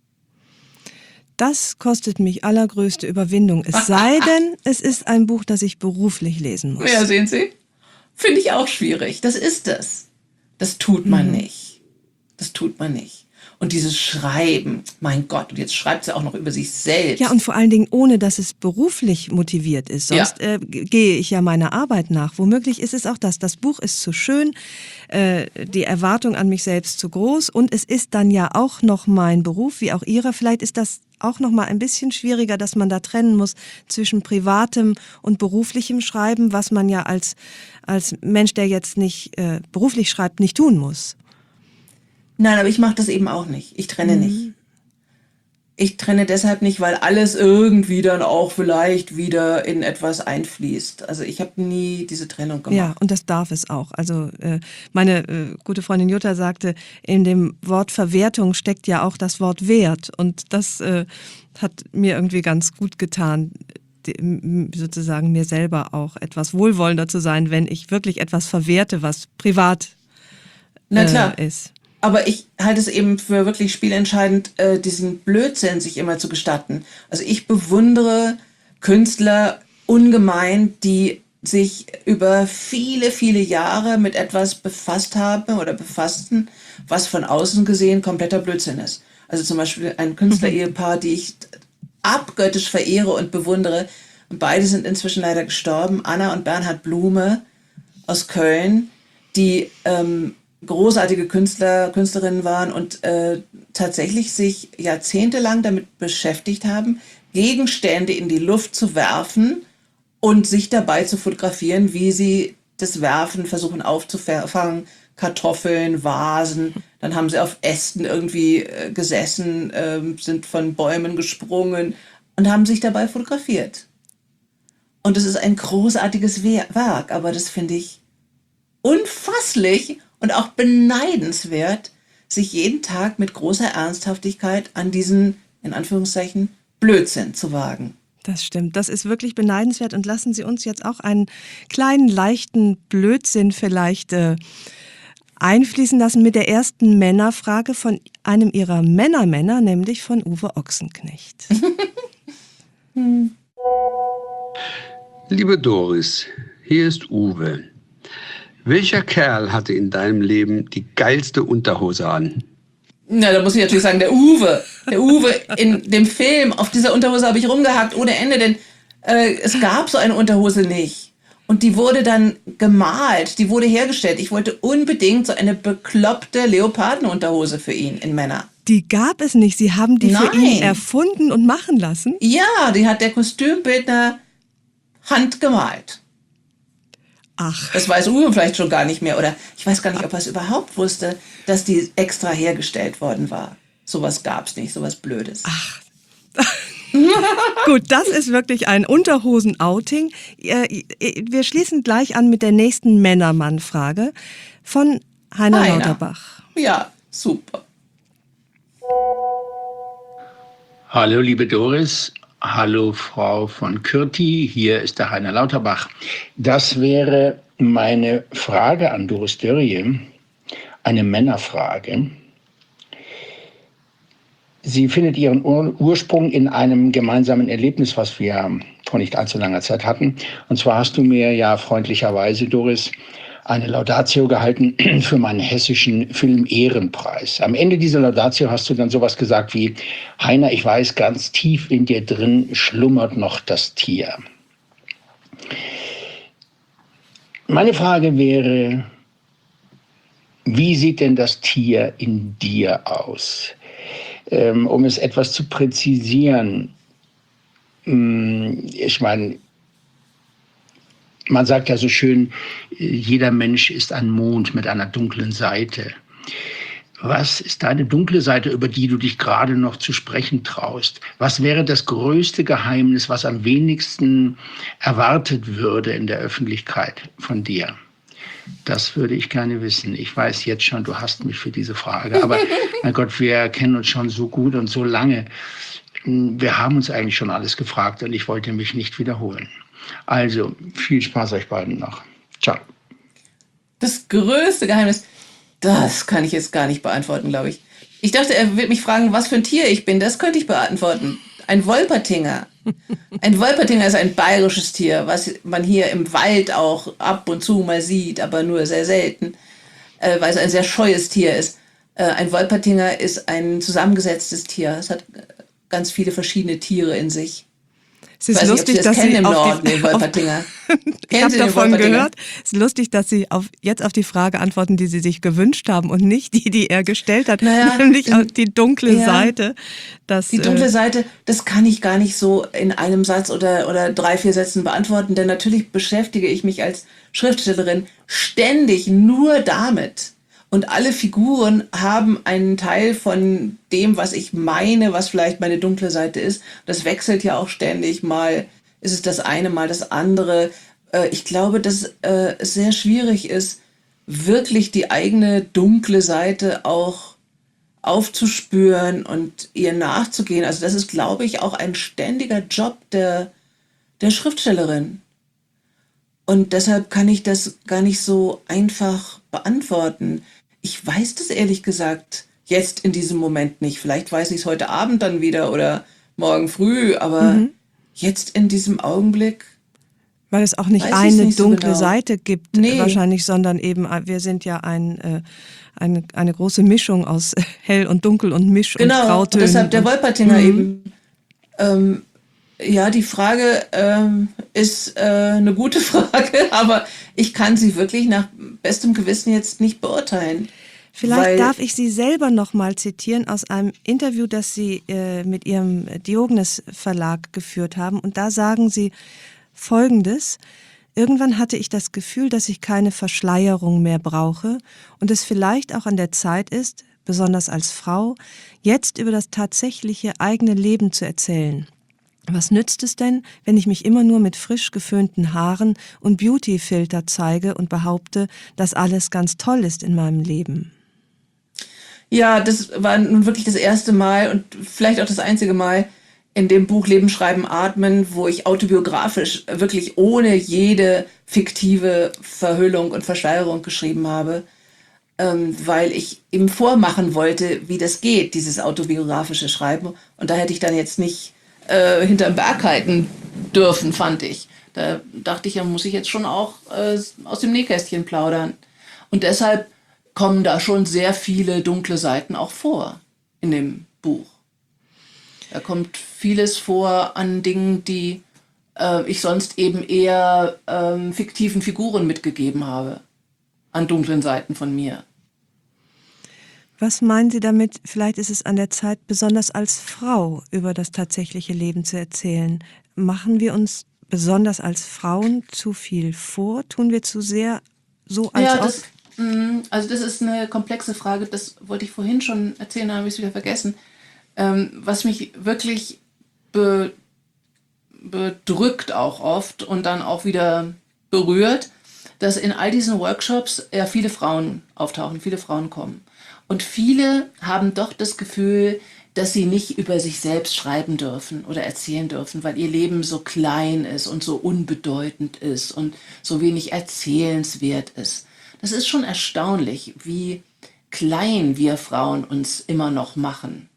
Das kostet mich allergrößte Überwindung. Es sei denn, es ist ein Buch, das ich beruflich lesen muss. Ja, sehen Sie? Finde ich auch schwierig. Das ist es. Das tut man Mhm. nicht. Das tut man nicht. Und dieses Schreiben, mein Gott, und jetzt schreibt sie auch noch über sich selbst. Ja, und vor allen Dingen ohne, dass es beruflich motiviert ist. Sonst Ja. äh, g- gehe ich ja meiner Arbeit nach. Womöglich ist es auch das. Das Buch ist zu schön, äh, die Erwartung an mich selbst zu groß und es ist dann ja auch noch mein Beruf, wie auch Ihrer. Vielleicht ist das auch noch mal ein bisschen schwieriger, dass man da trennen muss zwischen privatem und beruflichem Schreiben, was man ja als, als Mensch, der jetzt nicht äh, beruflich schreibt, nicht tun muss. Nein, aber ich mache das eben auch nicht. Ich trenne Mhm. nicht. Ich trenne deshalb nicht, weil alles irgendwie dann auch vielleicht wieder in etwas einfließt. Also ich habe nie diese Trennung gemacht. Ja, und das darf es auch. Also äh, meine äh, gute Freundin Jutta sagte, in dem Wort Verwertung steckt ja auch das Wort Wert. Und das äh, hat mir irgendwie ganz gut getan, die, m- sozusagen mir selber auch etwas wohlwollender zu sein, wenn ich wirklich etwas verwerte, was privat Na klar. äh, ist. Aber ich halte es eben für wirklich spielentscheidend, äh, diesen Blödsinn sich immer zu gestatten. Also ich bewundere Künstler ungemein, die sich über viele, viele Jahre mit etwas befasst haben oder befassten, was von außen gesehen kompletter Blödsinn ist. Also zum Beispiel ein Künstlerehepaar, die ich abgöttisch verehre und bewundere. Und beide sind inzwischen leider gestorben. Anna und Bernhard Blume aus Köln, die ähm, großartige Künstler, Künstlerinnen waren und äh, tatsächlich sich jahrzehntelang damit beschäftigt haben, Gegenstände in die Luft zu werfen und sich dabei zu fotografieren, wie sie das Werfen versuchen aufzufangen. Kartoffeln, Vasen, dann haben sie auf Ästen irgendwie äh, gesessen, äh, sind von Bäumen gesprungen und haben sich dabei fotografiert. Und es ist ein großartiges We- Werk, aber das finde ich unfasslich und auch beneidenswert, sich jeden Tag mit großer Ernsthaftigkeit an diesen, in Anführungszeichen, Blödsinn zu wagen. Das stimmt. Das ist wirklich beneidenswert. Und lassen Sie uns jetzt auch einen kleinen, leichten Blödsinn vielleicht äh, einfließen lassen mit der ersten Männerfrage von einem Ihrer Männermänner, nämlich von Uwe Ochsenknecht. Liebe Doris, hier ist Uwe. Welcher Kerl hatte in deinem Leben die geilste Unterhose an? Na, da muss ich natürlich sagen, der Uwe. Der Uwe in dem Film, auf dieser Unterhose habe ich rumgehackt ohne Ende, denn äh, es gab so eine Unterhose nicht. Und die wurde dann gemalt, die wurde hergestellt. Ich wollte unbedingt so eine bekloppte Leopardenunterhose für ihn in Männer. Die gab es nicht. Sie haben die für ihn Nein. erfunden und machen lassen? Ja, die hat der Kostümbildner handgemalt. Ach, Das weiß Uwe vielleicht schon gar nicht mehr. Oder ich weiß gar nicht, ob er es überhaupt wusste, dass die extra hergestellt worden war. Sowas gab's nicht, sowas Blödes. ach. Gut, das ist wirklich ein Unterhosen-Outing. Äh, Wir schließen gleich an mit der nächsten Männermann-Frage von Heiner Heiner. Lauterbach. Ja, super. Hallo liebe Doris, hallo Frau von Kürti, hier ist der Heiner Lauterbach. Das wäre meine Frage an Doris Dörrie, eine Männerfrage. Sie findet ihren Ur- Ursprung in einem gemeinsamen Erlebnis, was wir vor nicht allzu langer Zeit hatten. Und zwar hast du mir ja freundlicherweise, Doris, eine Laudatio gehalten für meinen hessischen Film-Ehrenpreis. Am Ende dieser Laudatio hast du dann sowas gesagt wie: Heiner, ich weiß, ganz tief in dir drin schlummert noch das Tier. Meine Frage wäre, wie sieht denn das Tier in dir aus? Ähm, um es etwas zu präzisieren, ich meine, man sagt ja so schön, jeder Mensch ist ein Mond mit einer dunklen Seite. Was ist deine dunkle Seite, über die du dich gerade noch zu sprechen traust? Was wäre das größte Geheimnis, was am wenigsten erwartet würde in der Öffentlichkeit von dir? Das würde ich gerne wissen. Ich weiß jetzt schon, du hasst mich für diese Frage. Aber mein Gott, wir kennen uns schon so gut und so lange. Wir haben uns eigentlich schon alles gefragt und ich wollte mich nicht wiederholen. Also, viel Spaß euch beiden noch. Ciao. Das größte Geheimnis, das kann ich jetzt gar nicht beantworten, glaube ich. Ich dachte, er wird mich fragen, was für ein Tier ich bin. Das könnte ich beantworten. Ein Wolpertinger. Ein Wolpertinger ist ein bayerisches Tier, was man hier im Wald auch ab und zu mal sieht, aber nur sehr selten, äh, weil es ein sehr scheues Tier ist. Äh, ein Wolpertinger ist ein zusammengesetztes Tier. Es hat ganz viele verschiedene Tiere in sich. Es ist Ich weiß lustig, nicht, ob Sie das dass kennen Sie im auf Norden, die, den Wolpertinger. ich Kennen habe Sie den davon Wolpertinger? gehört. Es ist lustig, dass Sie auf, jetzt auf die Frage antworten, die Sie sich gewünscht haben und nicht die, die er gestellt hat, Naja, nämlich ähm, auf die dunkle ja. Seite. Das, Die dunkle äh, Seite, das kann ich gar nicht so in einem Satz oder, oder drei, vier Sätzen beantworten, denn natürlich beschäftige ich mich als Schriftstellerin ständig nur damit. Und alle Figuren haben einen Teil von dem, was ich meine, was vielleicht meine dunkle Seite ist. Das wechselt ja auch ständig. Mal ist es das eine, mal das andere. Äh, Ich glaube, dass äh, es sehr schwierig ist, wirklich die eigene dunkle Seite auch aufzuspüren und ihr nachzugehen. Also das ist, glaube ich, auch ein ständiger Job der, der Schriftstellerin. Und deshalb kann ich das gar nicht so einfach beantworten. Ich weiß das ehrlich gesagt jetzt in diesem Moment nicht. Vielleicht weiß ich es heute Abend dann wieder oder morgen früh, aber Mhm. jetzt in diesem Augenblick, weil es auch nicht weiß ich's eine nicht so dunkle genau. Seite gibt, Nee. wahrscheinlich, sondern eben, äh, wir sind ja ein, äh, eine, eine große Mischung aus hell und dunkel und Misch und genau, und Grautönen. deshalb der und- Wolpertinger Mhm. eben. Ähm, ja, die Frage ähm, ist äh, eine gute Frage, aber ich kann sie wirklich nach bestem Gewissen jetzt nicht beurteilen. Vielleicht weil, darf ich Sie selber noch mal zitieren aus einem Interview, das Sie äh, mit Ihrem Diogenes Verlag geführt haben. Und da sagen Sie Folgendes: Irgendwann hatte ich das Gefühl, dass ich keine Verschleierung mehr brauche und es vielleicht auch an der Zeit ist, besonders als Frau, jetzt über das tatsächliche eigene Leben zu erzählen. Was nützt es denn, wenn ich mich immer nur mit frisch geföhnten Haaren und Beautyfilter zeige und behaupte, dass alles ganz toll ist in meinem Leben? Ja, das war nun wirklich das erste Mal und vielleicht auch das einzige Mal in dem Buch Leben, Schreiben, Atmen, wo ich autobiografisch wirklich ohne jede fiktive Verhüllung und Verschleierung geschrieben habe, ähm, weil ich ihm vormachen wollte, wie das geht, dieses autobiografische Schreiben. Und da hätte ich dann jetzt nicht äh, hinterm Berg halten dürfen, fand ich. Da dachte ich, da muss ich jetzt schon auch äh, aus dem Nähkästchen plaudern. Und deshalb kommen da schon sehr viele dunkle Seiten auch vor in dem Buch. Da kommt vieles vor an Dingen, die äh, ich sonst eben eher ähm, fiktiven Figuren mitgegeben habe, an dunklen Seiten von mir. Was meinen Sie damit, vielleicht ist es an der Zeit, besonders als Frau über das tatsächliche Leben zu erzählen? Machen wir uns besonders als Frauen zu viel vor? Tun wir zu sehr so, als Ja, ob? das, mh, also das ist eine komplexe Frage. Das wollte ich vorhin schon erzählen, da habe ich es wieder vergessen. Ähm, was mich wirklich be, bedrückt auch oft und dann auch wieder berührt, dass in all diesen Workshops ja viele Frauen auftauchen, viele Frauen kommen. Und viele haben doch das Gefühl, dass sie nicht über sich selbst schreiben dürfen oder erzählen dürfen, weil ihr Leben so klein ist und so unbedeutend ist und so wenig erzählenswert ist. Das ist schon erstaunlich, wie klein wir Frauen uns immer noch machen.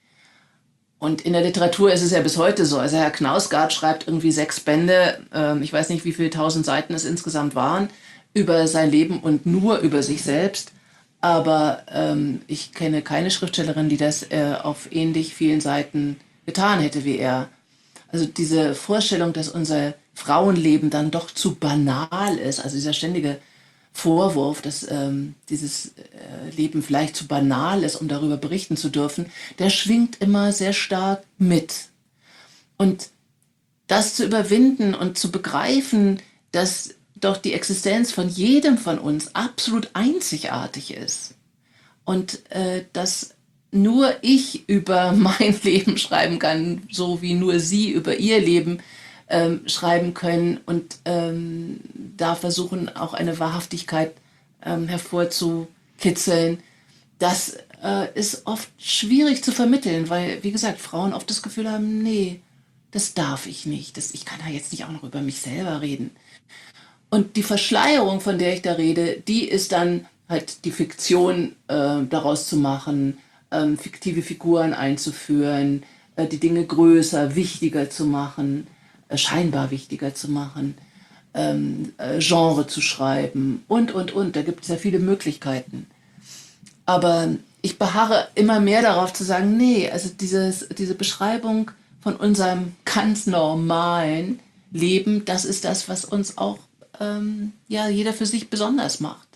Und in der Literatur ist es ja bis heute so. Also Herr Knausgard schreibt irgendwie sechs Bände, äh, ich weiß nicht, wie viele tausend Seiten es insgesamt waren, über sein Leben und nur über sich selbst. Aber ähm, ich kenne keine Schriftstellerin, die das äh, auf ähnlich vielen Seiten getan hätte wie er. Also diese Vorstellung, dass unser Frauenleben dann doch zu banal ist, also dieser ständige Vorwurf, dass ähm, dieses äh, Leben vielleicht zu banal ist, um darüber berichten zu dürfen, der schwingt immer sehr stark mit. Und das zu überwinden und zu begreifen, dass doch die Existenz von jedem von uns absolut einzigartig ist und äh, dass nur ich über mein Leben schreiben kann, so wie nur Sie über Ihr Leben ähm, schreiben können und ähm, da versuchen auch eine Wahrhaftigkeit ähm, hervorzukitzeln, das äh, ist oft schwierig zu vermitteln, weil, wie gesagt, Frauen oft das Gefühl haben, nee, das darf ich nicht, das, ich kann ja jetzt nicht auch noch über mich selber reden. Und die Verschleierung, von der ich da rede, die ist dann halt die Fiktion äh, daraus zu machen, ähm, fiktive Figuren einzuführen, äh, die Dinge größer, wichtiger zu machen, äh, scheinbar wichtiger zu machen, ähm, äh, Genre zu schreiben und, und, und. Da gibt es ja viele Möglichkeiten. Aber ich beharre immer mehr darauf zu sagen, nee, also dieses, diese Beschreibung von unserem ganz normalen Leben, das ist das, was uns auch ähm, ja, jeder für sich besonders macht.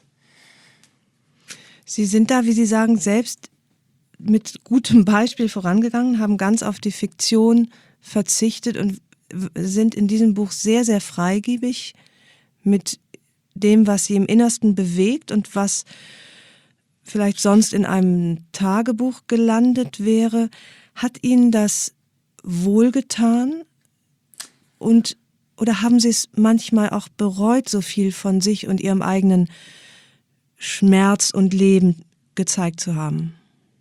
Sie sind da, wie Sie sagen, selbst mit gutem Beispiel vorangegangen, haben ganz auf die Fiktion verzichtet und sind in diesem Buch sehr, sehr freigebig mit dem, was Sie im Innersten bewegt und was vielleicht sonst in einem Tagebuch gelandet wäre. Hat Ihnen das wohlgetan? Und oder haben Sie es manchmal auch bereut, so viel von sich und Ihrem eigenen Schmerz und Leben gezeigt zu haben?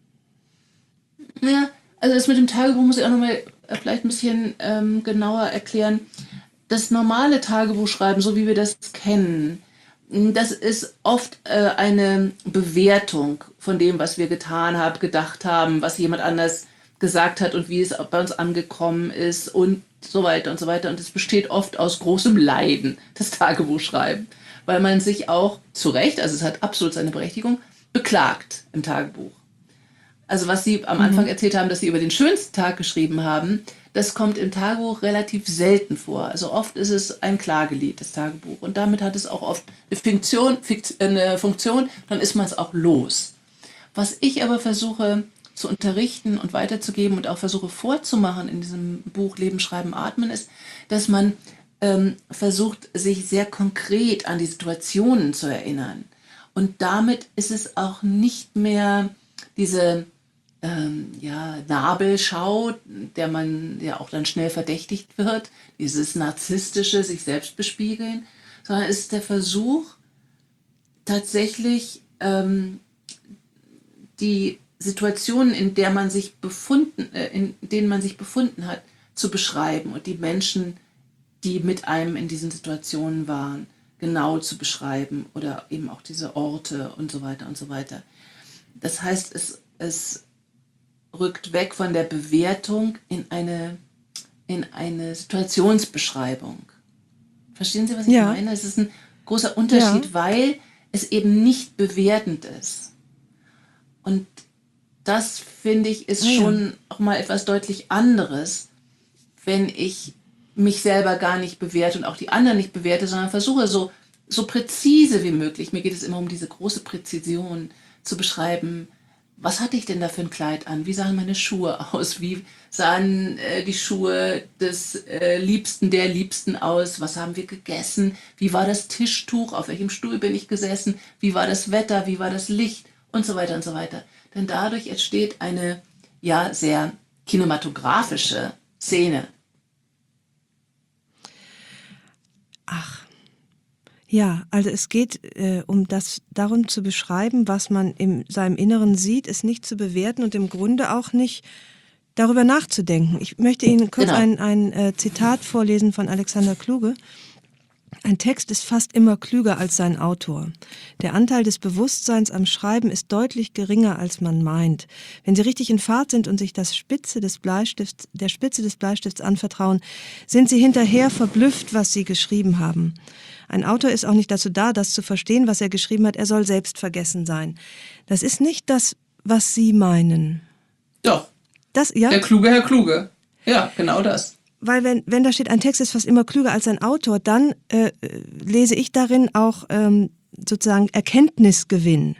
Ja, also das mit dem Tagebuch muss ich auch nochmal vielleicht ein bisschen ähm, genauer erklären. Das normale Tagebuchschreiben, so wie wir das kennen, das ist oft äh, eine Bewertung von dem, was wir getan haben, gedacht haben, was jemand anders gesagt hat und wie es bei uns angekommen ist und so weiter und so weiter. Und es besteht oft aus großem Leiden, das Tagebuchschreiben, weil man sich auch zu Recht, also es hat absolut seine Berechtigung, beklagt im Tagebuch. Also was Sie am Anfang mhm. erzählt haben, dass Sie über den schönsten Tag geschrieben haben, das kommt im Tagebuch relativ selten vor. Also oft ist es ein Klagelied, das Tagebuch. Und damit hat es auch oft eine Funktion, eine Funktion, dann ist man es auch los. Was ich aber versuche zu unterrichten und weiterzugeben und auch versuche vorzumachen in diesem Buch Leben, Schreiben, Atmen, ist, dass man ähm, versucht, sich sehr konkret an die Situationen zu erinnern. Und damit ist es auch nicht mehr diese ähm, ja, Nabelschau, der man ja auch dann schnell verdächtigt wird, dieses narzisstische sich selbst bespiegeln, sondern es ist der Versuch, tatsächlich ähm, die Situationen, in der man sich befunden, äh, in denen man sich befunden hat, zu beschreiben und die Menschen, die mit einem in diesen Situationen waren, genau zu beschreiben oder eben auch diese Orte und so weiter und so weiter. Das heißt, es, es rückt weg von der Bewertung in eine, in eine Situationsbeschreibung. Verstehen Sie, was ich ja. meine? Es ist ein großer Unterschied, ja. weil es eben nicht bewertend ist. Und das, finde ich, ist ah, schon ja. auch mal etwas deutlich anderes, wenn ich mich selber gar nicht bewerte und auch die anderen nicht bewerte, sondern versuche so, so präzise wie möglich, mir geht es immer um diese große Präzision, zu beschreiben, was hatte ich denn da für ein Kleid an? Wie sahen meine Schuhe aus? Wie sahen äh, die Schuhe des äh, Liebsten, der Liebsten aus? Was haben wir gegessen? Wie war das Tischtuch? Auf welchem Stuhl bin ich gesessen? Wie war das Wetter? Wie war das Licht? Und so weiter und so weiter. Denn dadurch entsteht eine, ja, sehr kinematografische Szene. Ach, ja, also es geht äh, um das, darum zu beschreiben, was man in seinem Inneren sieht, es nicht zu bewerten und im Grunde auch nicht darüber nachzudenken. Ich möchte Ihnen kurz Genau. ein, ein äh, Zitat vorlesen von Alexander Kluge. Ein Text ist fast immer klüger als sein Autor. Der Anteil des Bewusstseins am Schreiben ist deutlich geringer, als man meint. Wenn Sie richtig in Fahrt sind und sich das Spitze des Bleistifts, der Spitze des Bleistifts anvertrauen, sind Sie hinterher verblüfft, was Sie geschrieben haben. Ein Autor ist auch nicht dazu da, das zu verstehen, was er geschrieben hat. Er soll selbst vergessen sein. Das ist nicht das, was Sie meinen. Doch, Das, ja? der kluge Herr Kluge. Ja, genau das. Weil wenn, wenn da steht, ein Text ist fast immer klüger als ein Autor, dann äh, lese ich darin auch ähm, sozusagen Erkenntnisgewinn.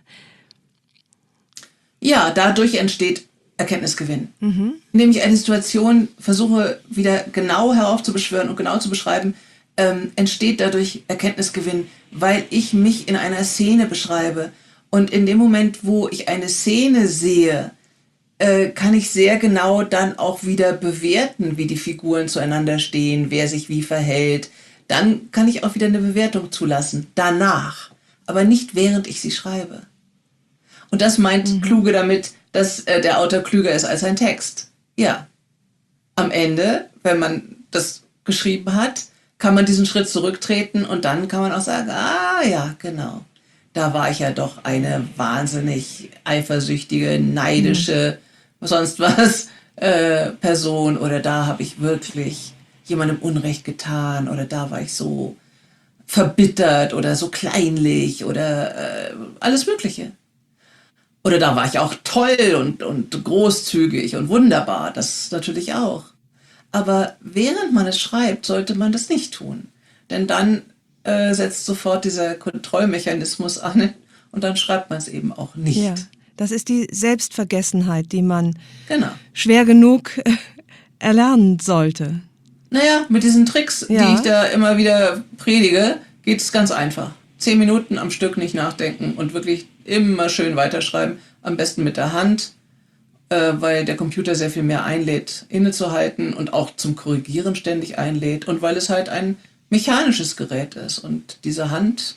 Ja, dadurch entsteht Erkenntnisgewinn. Mhm. Indem ich eine Situation versuche, wieder genau heraufzubeschwören und genau zu beschreiben, ähm, entsteht dadurch Erkenntnisgewinn, weil ich mich in einer Szene beschreibe. Und in dem Moment, wo ich eine Szene sehe, äh, kann ich sehr genau dann auch wieder bewerten, wie die Figuren zueinander stehen, wer sich wie verhält. Dann kann ich auch wieder eine Bewertung zulassen, danach, aber nicht während ich sie schreibe. Und das meint mhm. Kluge damit, dass äh, der Autor klüger ist als sein Text. Ja, am Ende, wenn man das geschrieben hat, kann man diesen Schritt zurücktreten und dann kann man auch sagen, ah ja, genau, da war ich ja doch eine wahnsinnig eifersüchtige, neidische, mhm. sonst was äh, Person oder da habe ich wirklich jemandem Unrecht getan oder da war ich so verbittert oder so kleinlich oder äh, alles Mögliche. Oder da war ich auch toll und, und großzügig und wunderbar, das natürlich auch. Aber während man es schreibt, sollte man das nicht tun. Denn dann äh, setzt sofort dieser Kontrollmechanismus an und dann schreibt man es eben auch nicht. Ja, das ist die Selbstvergessenheit, die man genau. schwer genug äh, erlernen sollte. Naja, mit diesen Tricks, ja. die ich da immer wieder predige, geht es ganz einfach. Zehn Minuten am Stück nicht nachdenken und wirklich immer schön weiterschreiben. Am besten mit der Hand, äh, weil der Computer sehr viel mehr einlädt, innezuhalten und auch zum Korrigieren ständig einlädt. Und weil es halt ein mechanisches Gerät ist. Und diese Hand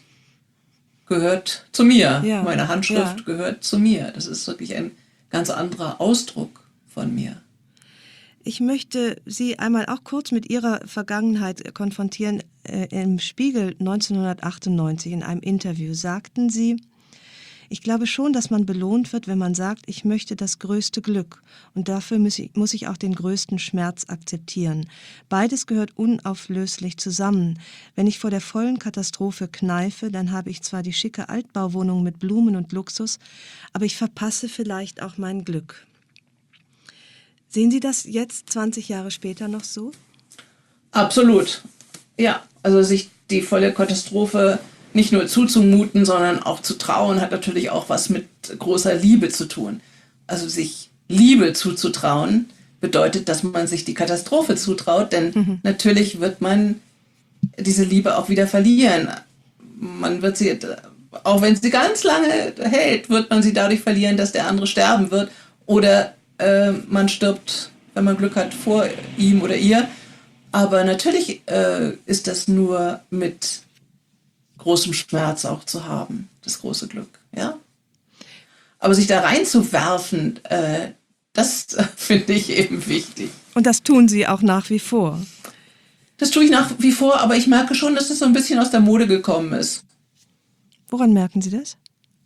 gehört zu mir. Ja. Meine Handschrift ja. gehört zu mir. Das ist wirklich ein ganz anderer Ausdruck von mir. Ich möchte Sie einmal auch kurz mit Ihrer Vergangenheit konfrontieren. Äh, Im Spiegel neunzehnhundertachtundneunzig in einem Interview sagten Sie: Ich glaube schon, dass man belohnt wird, wenn man sagt, ich möchte das größte Glück und dafür muss ich, muss ich auch den größten Schmerz akzeptieren. Beides gehört unauflöslich zusammen. Wenn ich vor der vollen Katastrophe kneife, dann habe ich zwar die schicke Altbauwohnung mit Blumen und Luxus, aber ich verpasse vielleicht auch mein Glück. Sehen Sie das jetzt, zwanzig Jahre später, noch so? Absolut. Ja, also sich die volle Katastrophe nicht nur zuzumuten, sondern auch zu trauen, hat natürlich auch was mit großer Liebe zu tun. Also sich Liebe zuzutrauen, bedeutet, dass man sich die Katastrophe zutraut, denn mhm. natürlich wird man diese Liebe auch wieder verlieren. Man wird sie, auch wenn sie ganz lange hält, wird man sie dadurch verlieren, dass der andere sterben wird oder äh, man stirbt, wenn man Glück hat, vor ihm oder ihr. Aber natürlich äh, ist das nur mit großem Schmerz auch zu haben, das große Glück, ja. Aber sich da reinzuwerfen, äh, das äh, finde ich eben wichtig. Und das tun Sie auch nach wie vor? Das tue ich nach wie vor, aber ich merke schon, dass es so ein bisschen aus der Mode gekommen ist. Woran merken Sie das?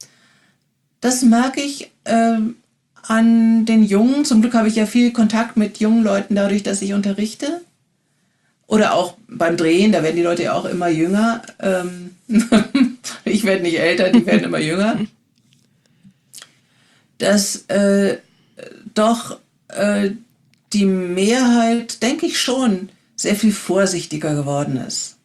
Das merke ich äh, an den Jungen. Zum Glück habe ich ja viel Kontakt mit jungen Leuten dadurch, dass ich unterrichte. Oder auch beim Drehen, da werden die Leute ja auch immer jünger. Ähm, ich werde nicht älter, die werden immer jünger. Dass äh, doch äh, die Mehrheit, denke ich schon, sehr viel vorsichtiger geworden ist.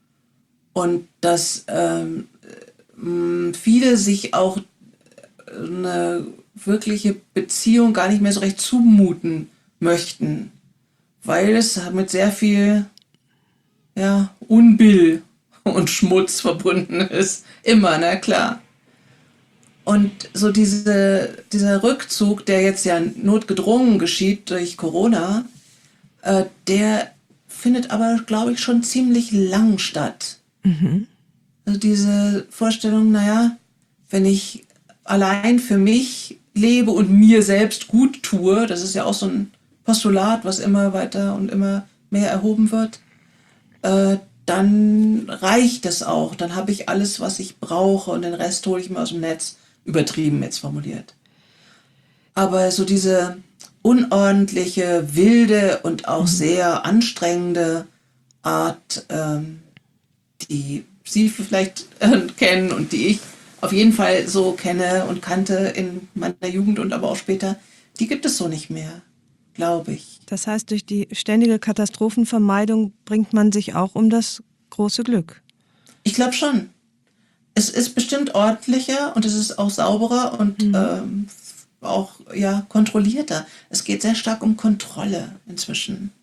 Und dass ähm, viele sich auch eine wirkliche Beziehung gar nicht mehr so recht zumuten möchten, weil es mit sehr viel ja, Unbill und Schmutz verbunden ist. Immer, na klar. Und so diese, dieser Rückzug, der jetzt ja notgedrungen geschieht durch Corona, äh, der findet aber, glaube ich, schon ziemlich lang statt. Mhm. Also diese Vorstellung, naja, wenn ich allein für mich lebe und mir selbst gut tue, das ist ja auch so ein Postulat, was immer weiter und immer mehr erhoben wird, äh, dann reicht es auch. Dann habe ich alles, was ich brauche und den Rest hole ich mir aus dem Netz. Übertrieben jetzt formuliert. Aber so diese unordentliche, wilde und auch mhm. sehr anstrengende Art, ähm, die Sie vielleicht äh, kennen und die ich auf jeden Fall so kenne und kannte in meiner Jugend und aber auch später, die gibt es so nicht mehr, glaube ich. Das heißt, durch die ständige Katastrophenvermeidung bringt man sich auch um das große Glück. Ich glaube schon. Es ist bestimmt ordentlicher und es ist auch sauberer und mhm. ähm, auch ja, kontrollierter. Es geht sehr stark um Kontrolle inzwischen.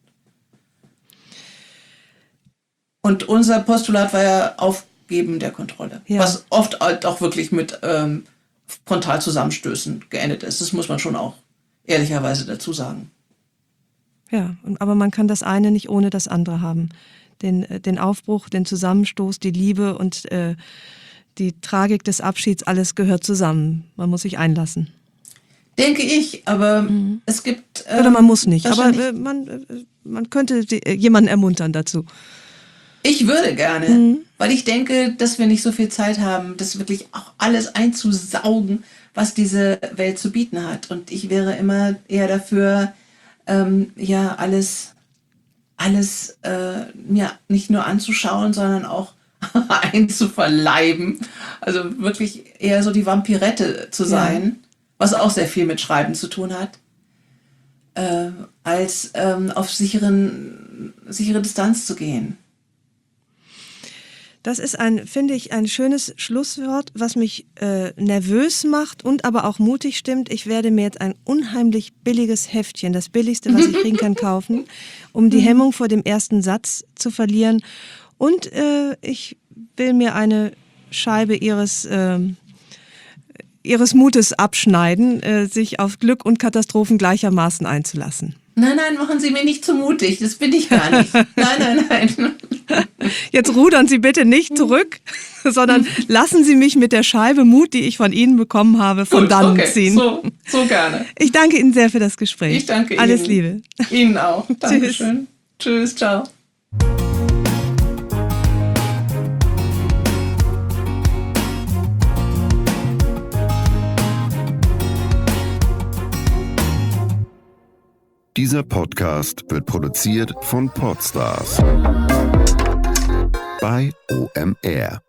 Und unser Postulat war ja Aufgeben der Kontrolle, ja. Was oft halt auch wirklich mit ähm, Frontalzusammenstößen geendet ist. Das muss man schon auch ehrlicherweise dazu sagen. Ja, aber man kann das eine nicht ohne das andere haben. Den, den Aufbruch, den Zusammenstoß, die Liebe und äh, die Tragik des Abschieds, alles gehört zusammen. Man muss sich einlassen. Denke ich, aber mhm. es gibt... Ähm, Oder man muss nicht, aber äh, man, äh, man könnte die, äh, jemanden ermuntern dazu. Ich würde gerne, mhm. weil ich denke, dass wir nicht so viel Zeit haben, das wirklich auch alles einzusaugen, was diese Welt zu bieten hat. Und ich wäre immer eher dafür, ähm, ja, alles... alles äh, mir nicht nur anzuschauen, sondern auch einzuverleiben. Also wirklich eher so die Vampirette zu sein, ja. Was auch sehr viel mit Schreiben zu tun hat, äh, als ähm, auf sicheren, sichere Distanz zu gehen. Das ist ein, finde ich, ein schönes Schlusswort, was mich äh, nervös macht und aber auch mutig stimmt. Ich werde mir jetzt ein unheimlich billiges Heftchen, das billigste, was ich kriegen kann, kaufen, um die Hemmung vor dem ersten Satz zu verlieren. Und äh, ich will mir eine Scheibe ihres, äh, ihres Mutes abschneiden, äh, sich auf Glück und Katastrophen gleichermaßen einzulassen. Nein, nein, machen Sie mir nicht zu mutig, das bin ich gar nicht. Nein, nein, nein. Jetzt rudern Sie bitte nicht zurück, sondern lassen Sie mich mit der Scheibe Mut, die ich von Ihnen bekommen habe, von Gut, dannen okay. ziehen. So, so gerne. Ich danke Ihnen sehr für das Gespräch. Ich danke Alles Ihnen. Liebe. Ihnen auch. Dankeschön. Tschüss. Tschüss, ciao. Dieser Podcast wird produziert von Podstars bei O M R.